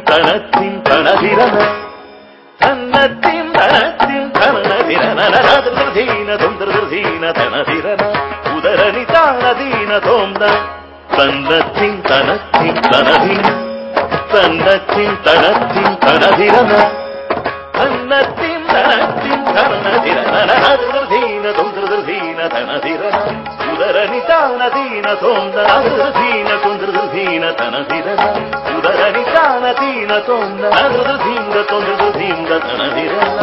തനത്തിൻ തനതിരന തന്നത്തിൻ തനത്തിൻ തനതിരന ധീന തൊന്തീന തനതിരന ഉദരനി താനദീന തോന്ന തന്നത്തിൻ തനത്തിൻ തനതിൻ തന്നത്തിൻ തനത്തിൻ തനതിരന തന്നത്തിൻ തനത്തിൻ തനതിരന ധീന തൊന്തീന തനതിരന ഉദരനി താനദീന തോന്ന ധീന തൊന്തീന തനതിരന ഉദരനി താനദീന തോന്ന ധീന തൊന്തീന തനതിരന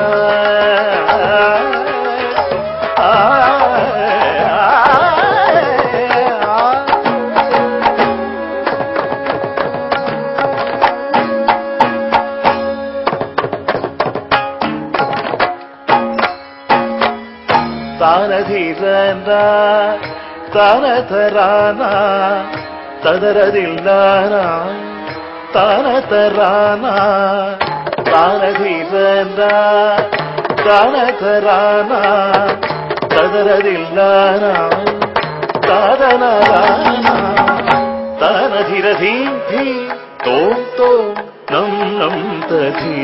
താനധീരന താനതരാന തദരതില്ലാന താനതരാന താനധീരന താനതരാന തദരതില്ലാന താനതരാന താനധിരധീ ധീ തോം തോം നം നം തധീ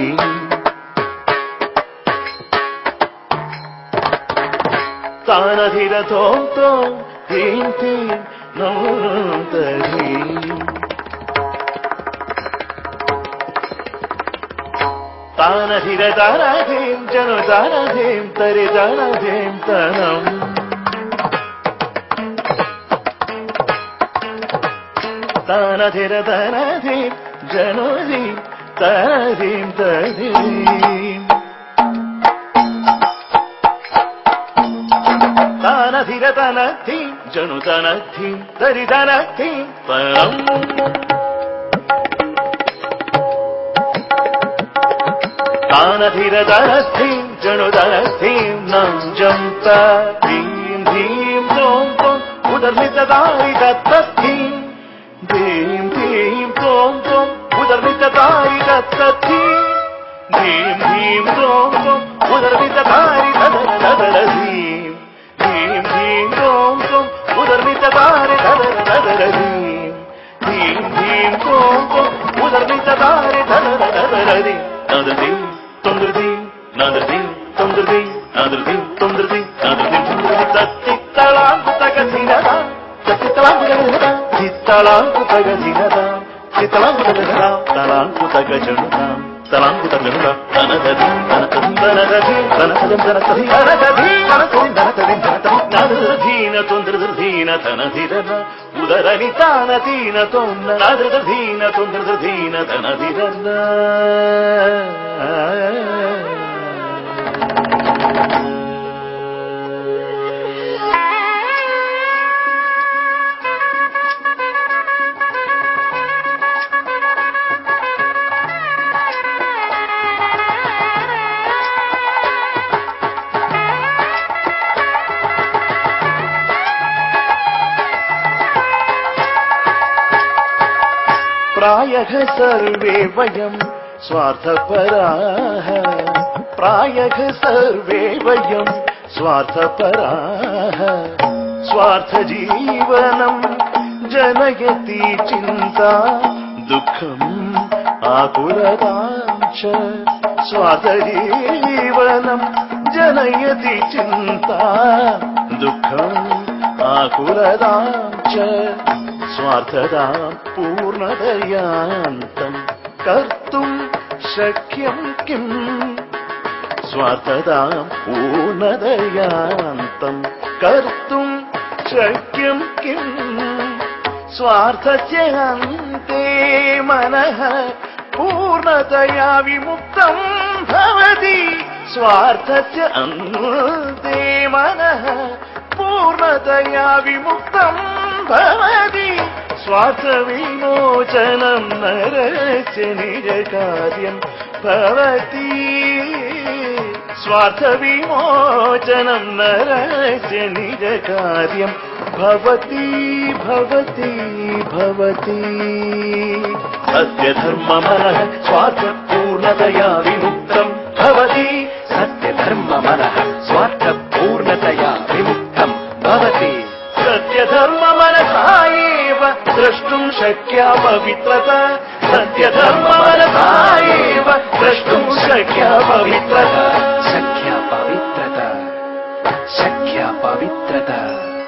താനധിര തോം തോം ധീം ധീം നം നം തധീ താനധിര താനധീം ജനു താനധീം തരി താനധീം തനം താനധിര താനധീം ജനുധീം താനധീം തധീം താനധിര തനധീം ജനു തനധീം തരി തനധീം തനം താനധിര തനധീം ജനു തനധീം നം ജം തീം ധീം തോം തോം ഉദർനിതദാരി ദത്തീം ധീം ധീം തോം തോം ഉദർനിതദാരി ദത്തീം ധീം ധീം തോം തോം ഉദർനിതദാരി ദദദദദീം ധീം ധീം തോം തോം ഉദർനിതദാരി ദദദദദീം ധീം ധീം തോം തോം ഉദർനിതദാരി ദദദദദീം നദദീം തൊന്ദ്രദീം നദദീം തൊന്ദ്രദീം നദദീം തൊന്ദ്രദീം നദദീം തൊന്ദ്രദീം തത്തിത്തളാങ്കു തകസിനദാ തത്തിത്തളാങ്കു തകസിനദാ ചിത്തളാങ്കു തകസിനദാ ചിത്തളാങ്കു തകസിനദാ തളാങ്കു തകജനുദാം തളാങ്കു തകജനുദാം തനദദീം തനദദീം തനദദീം തനദദീം തനദദീം തനദദീം തനദദീം തനദദീം തനദദീം നദദീന തൊന്ദ്രദീന തനധിരന ഉദരനി താനദീന തോന്ന നദദീന തൊന്ദ്രദീന തനധിരന प्रायः सर्वे वयं स्वार्थपराः प्रायः सर्वे वयं स्वार्थपराः स्वार्थजीवनं जनयति चिन्ता दुःखम् आकुलतां च स्वार्थजीवनं जनयति चिन्ता दुःखम् आकुलतां च स्वार्थतां पूर्णतयान्तं कर्तुं शक्यं किम् स्वार्थतां पूर्णतयान्तं कर्तुं शक्यं किम् स्वार्थस्य अन्ते मनः पूर्णतया विमुक्तं भवति स्वार्थस्य अन्ते मनः पूर्णतया विमुक्तं भवति स्वार्थविमोचनं नरस्य निजकार्यं भवति स्वार्थविमोचनं नरस्य निजकार्यं भवति भवति भवति सत्यधर्ममनः स्वार्थपूर्णतया विमुक्तं भवति सत्यधर्ममनः स्वार्थपूर्णतया विमुक्तं भवति सत्यधर्ममनसा एव द्रष्टुं शक्या पवित्रता सत्यधर्मवरता एव द्रष्टुं शक्या पवित्रता
शक्या पवित्रता शक्या पवित्रता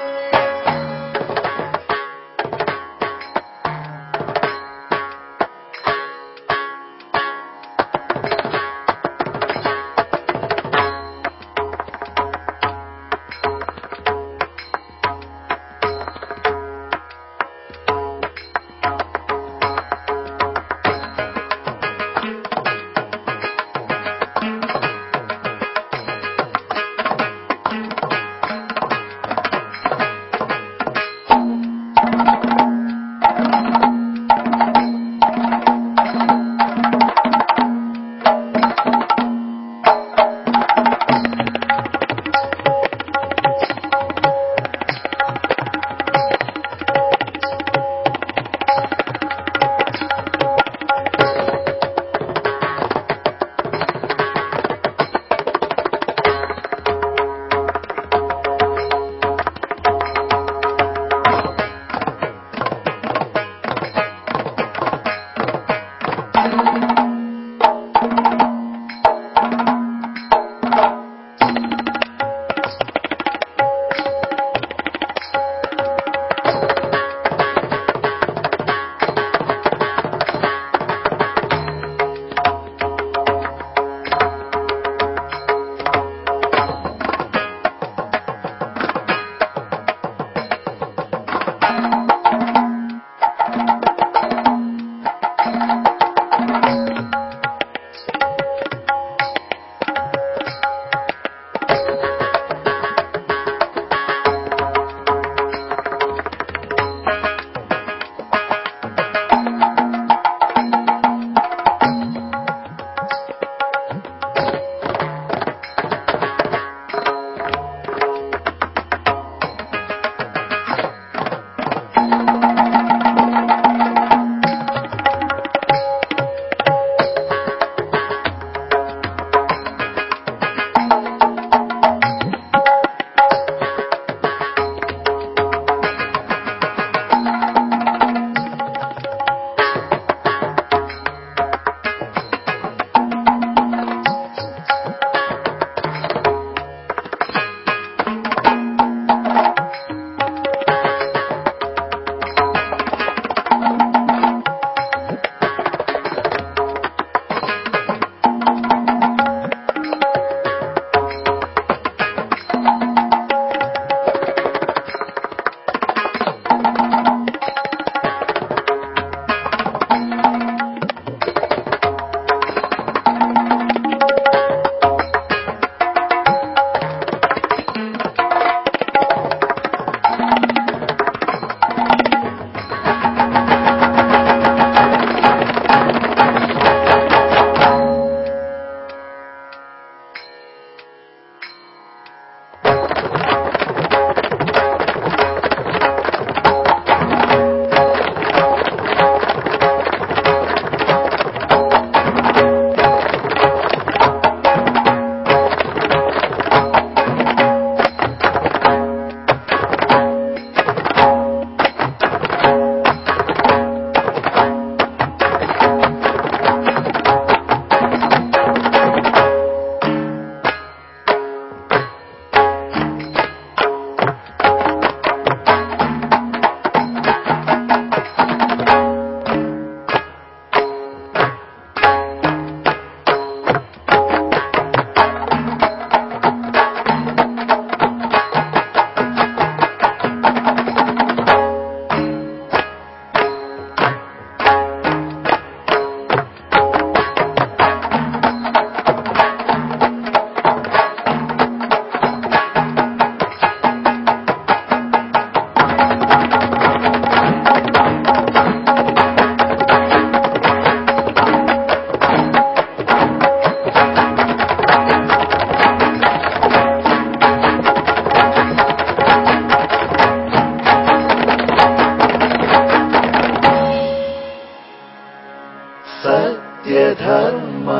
धर्म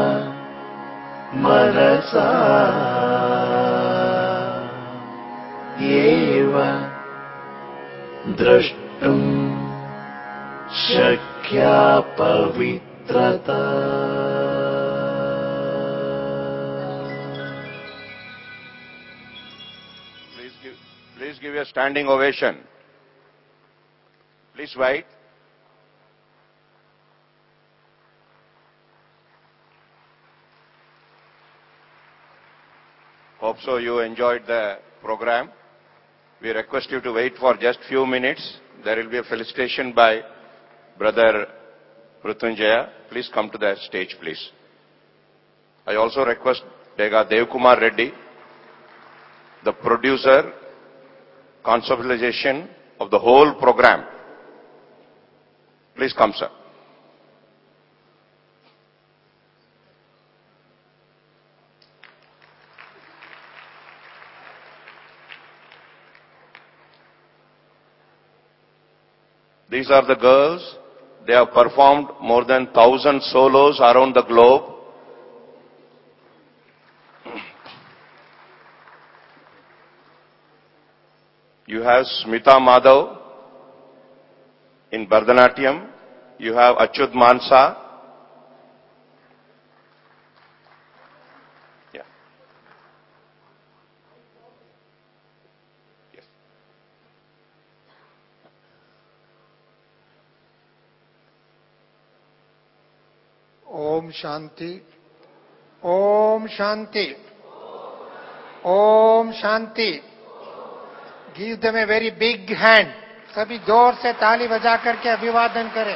मनसा एव द्रष्टुं शक्या पवित्रता
Please give, please give a standing ovation. Please wait. Hope so you enjoyed the program. We request you to wait for just few minutes. There will be a felicitation by Brother Mrutyunjaya. Please come to the stage, please. I also request Dega Devkumar Reddy, the producer, conceptualization of the whole program. Please come, sir. These are the girls. They have performed more than thousand solos around the globe. You have Smita Madhav in Bharatanatyam. You have Achyut Mansa. Yeah. Yes.
Om Shanti. Om Shanti. Om Shanti. Give them a very big hand. सभी जोर से ताली बजा करके अभिवादन करें.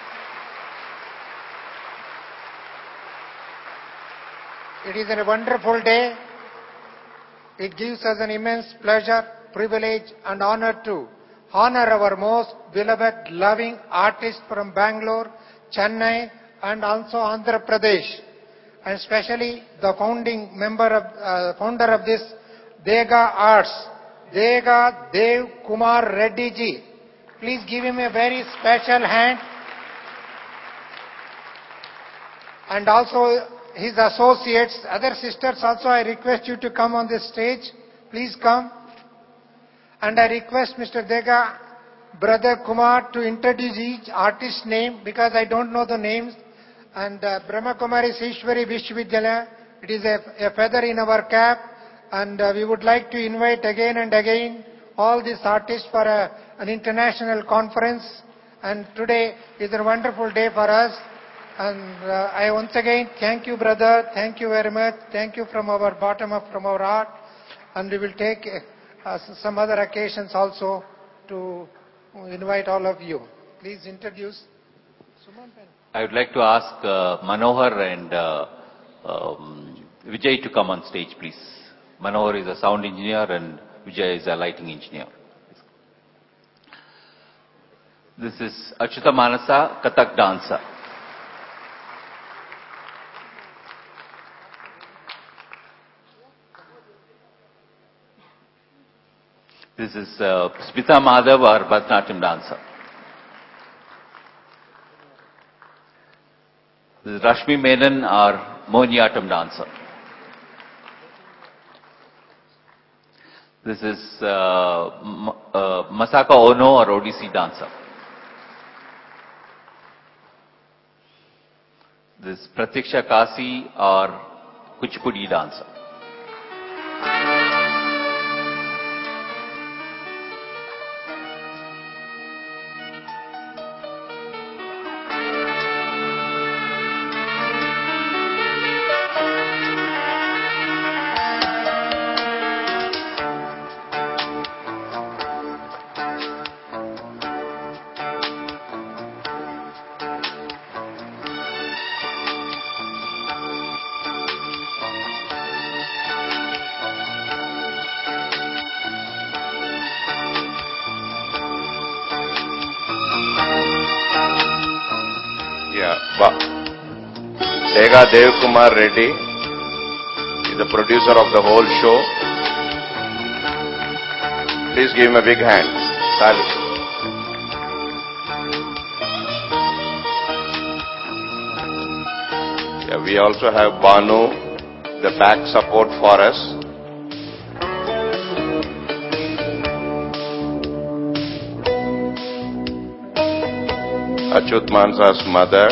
It is a wonderful day. It gives us an immense pleasure, privilege and honor to honor our most beloved, loving artist from Bangalore, Chennai and also Andhra Pradesh, and especially the founding member of, uh, founder of this Dega Arts, Dega Dev Kumar Reddy ji. Please give him a very special hand. And also his associates, other sisters also, I request you to come on this stage. Please come. And I request Mister Dega, Brother Kumar, to introduce each artist's name because I don't know the names. And uh, Brahma Kumaris Ishwari Vishwavidyalaya, it is a, a feather in our cap. And uh, we would like to invite again and again all these artists for a, an international conference. And today is a wonderful day for us. And uh, I once again thank you, brother. Thank you very much. Thank you from our bottom of from our heart. And we will take uh, some other occasions also to invite all of you. Please introduce.
I would like to ask uh, Manohar and uh, um, Vijay to come on stage, please. Manohar is a sound engineer and Vijay is a lighting engineer. This is Achyuta Manasa, Kathak dancer. This is uh, Smita Madhav, our Bharatanatyam dancer. This is Rashmi Menon, our Mohiniyattam dancer. This is uh, M uh, Masaka Ono, our Odissi dancer. This is Pratiksha Kasi, our Kuchipudi dancer.
Dega Dev Kumar Reddy is the producer of the whole show. Please give him a big hand. Tali. Yeah, we also have Banu, the back support for us. Achyut Mansa's mother.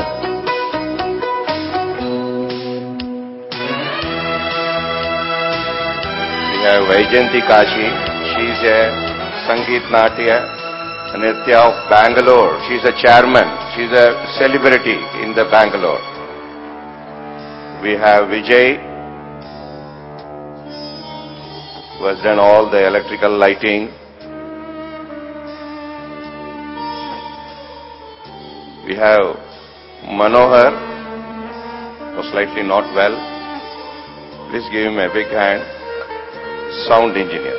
We have Vaijayanti Kashi. She is a Sangeet Natya Nritya of Bangalore. She is a chairman. She is a celebrity in the Bangalore. We have Vijay, who has done all the electrical lighting. We have Manohar, who is slightly not well. Please give him a big hand. Sound engineer.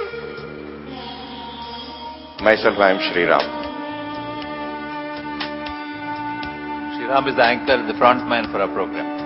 Myself, I am Shri Ram.
Shri Ram is the anchor, the front man for our program.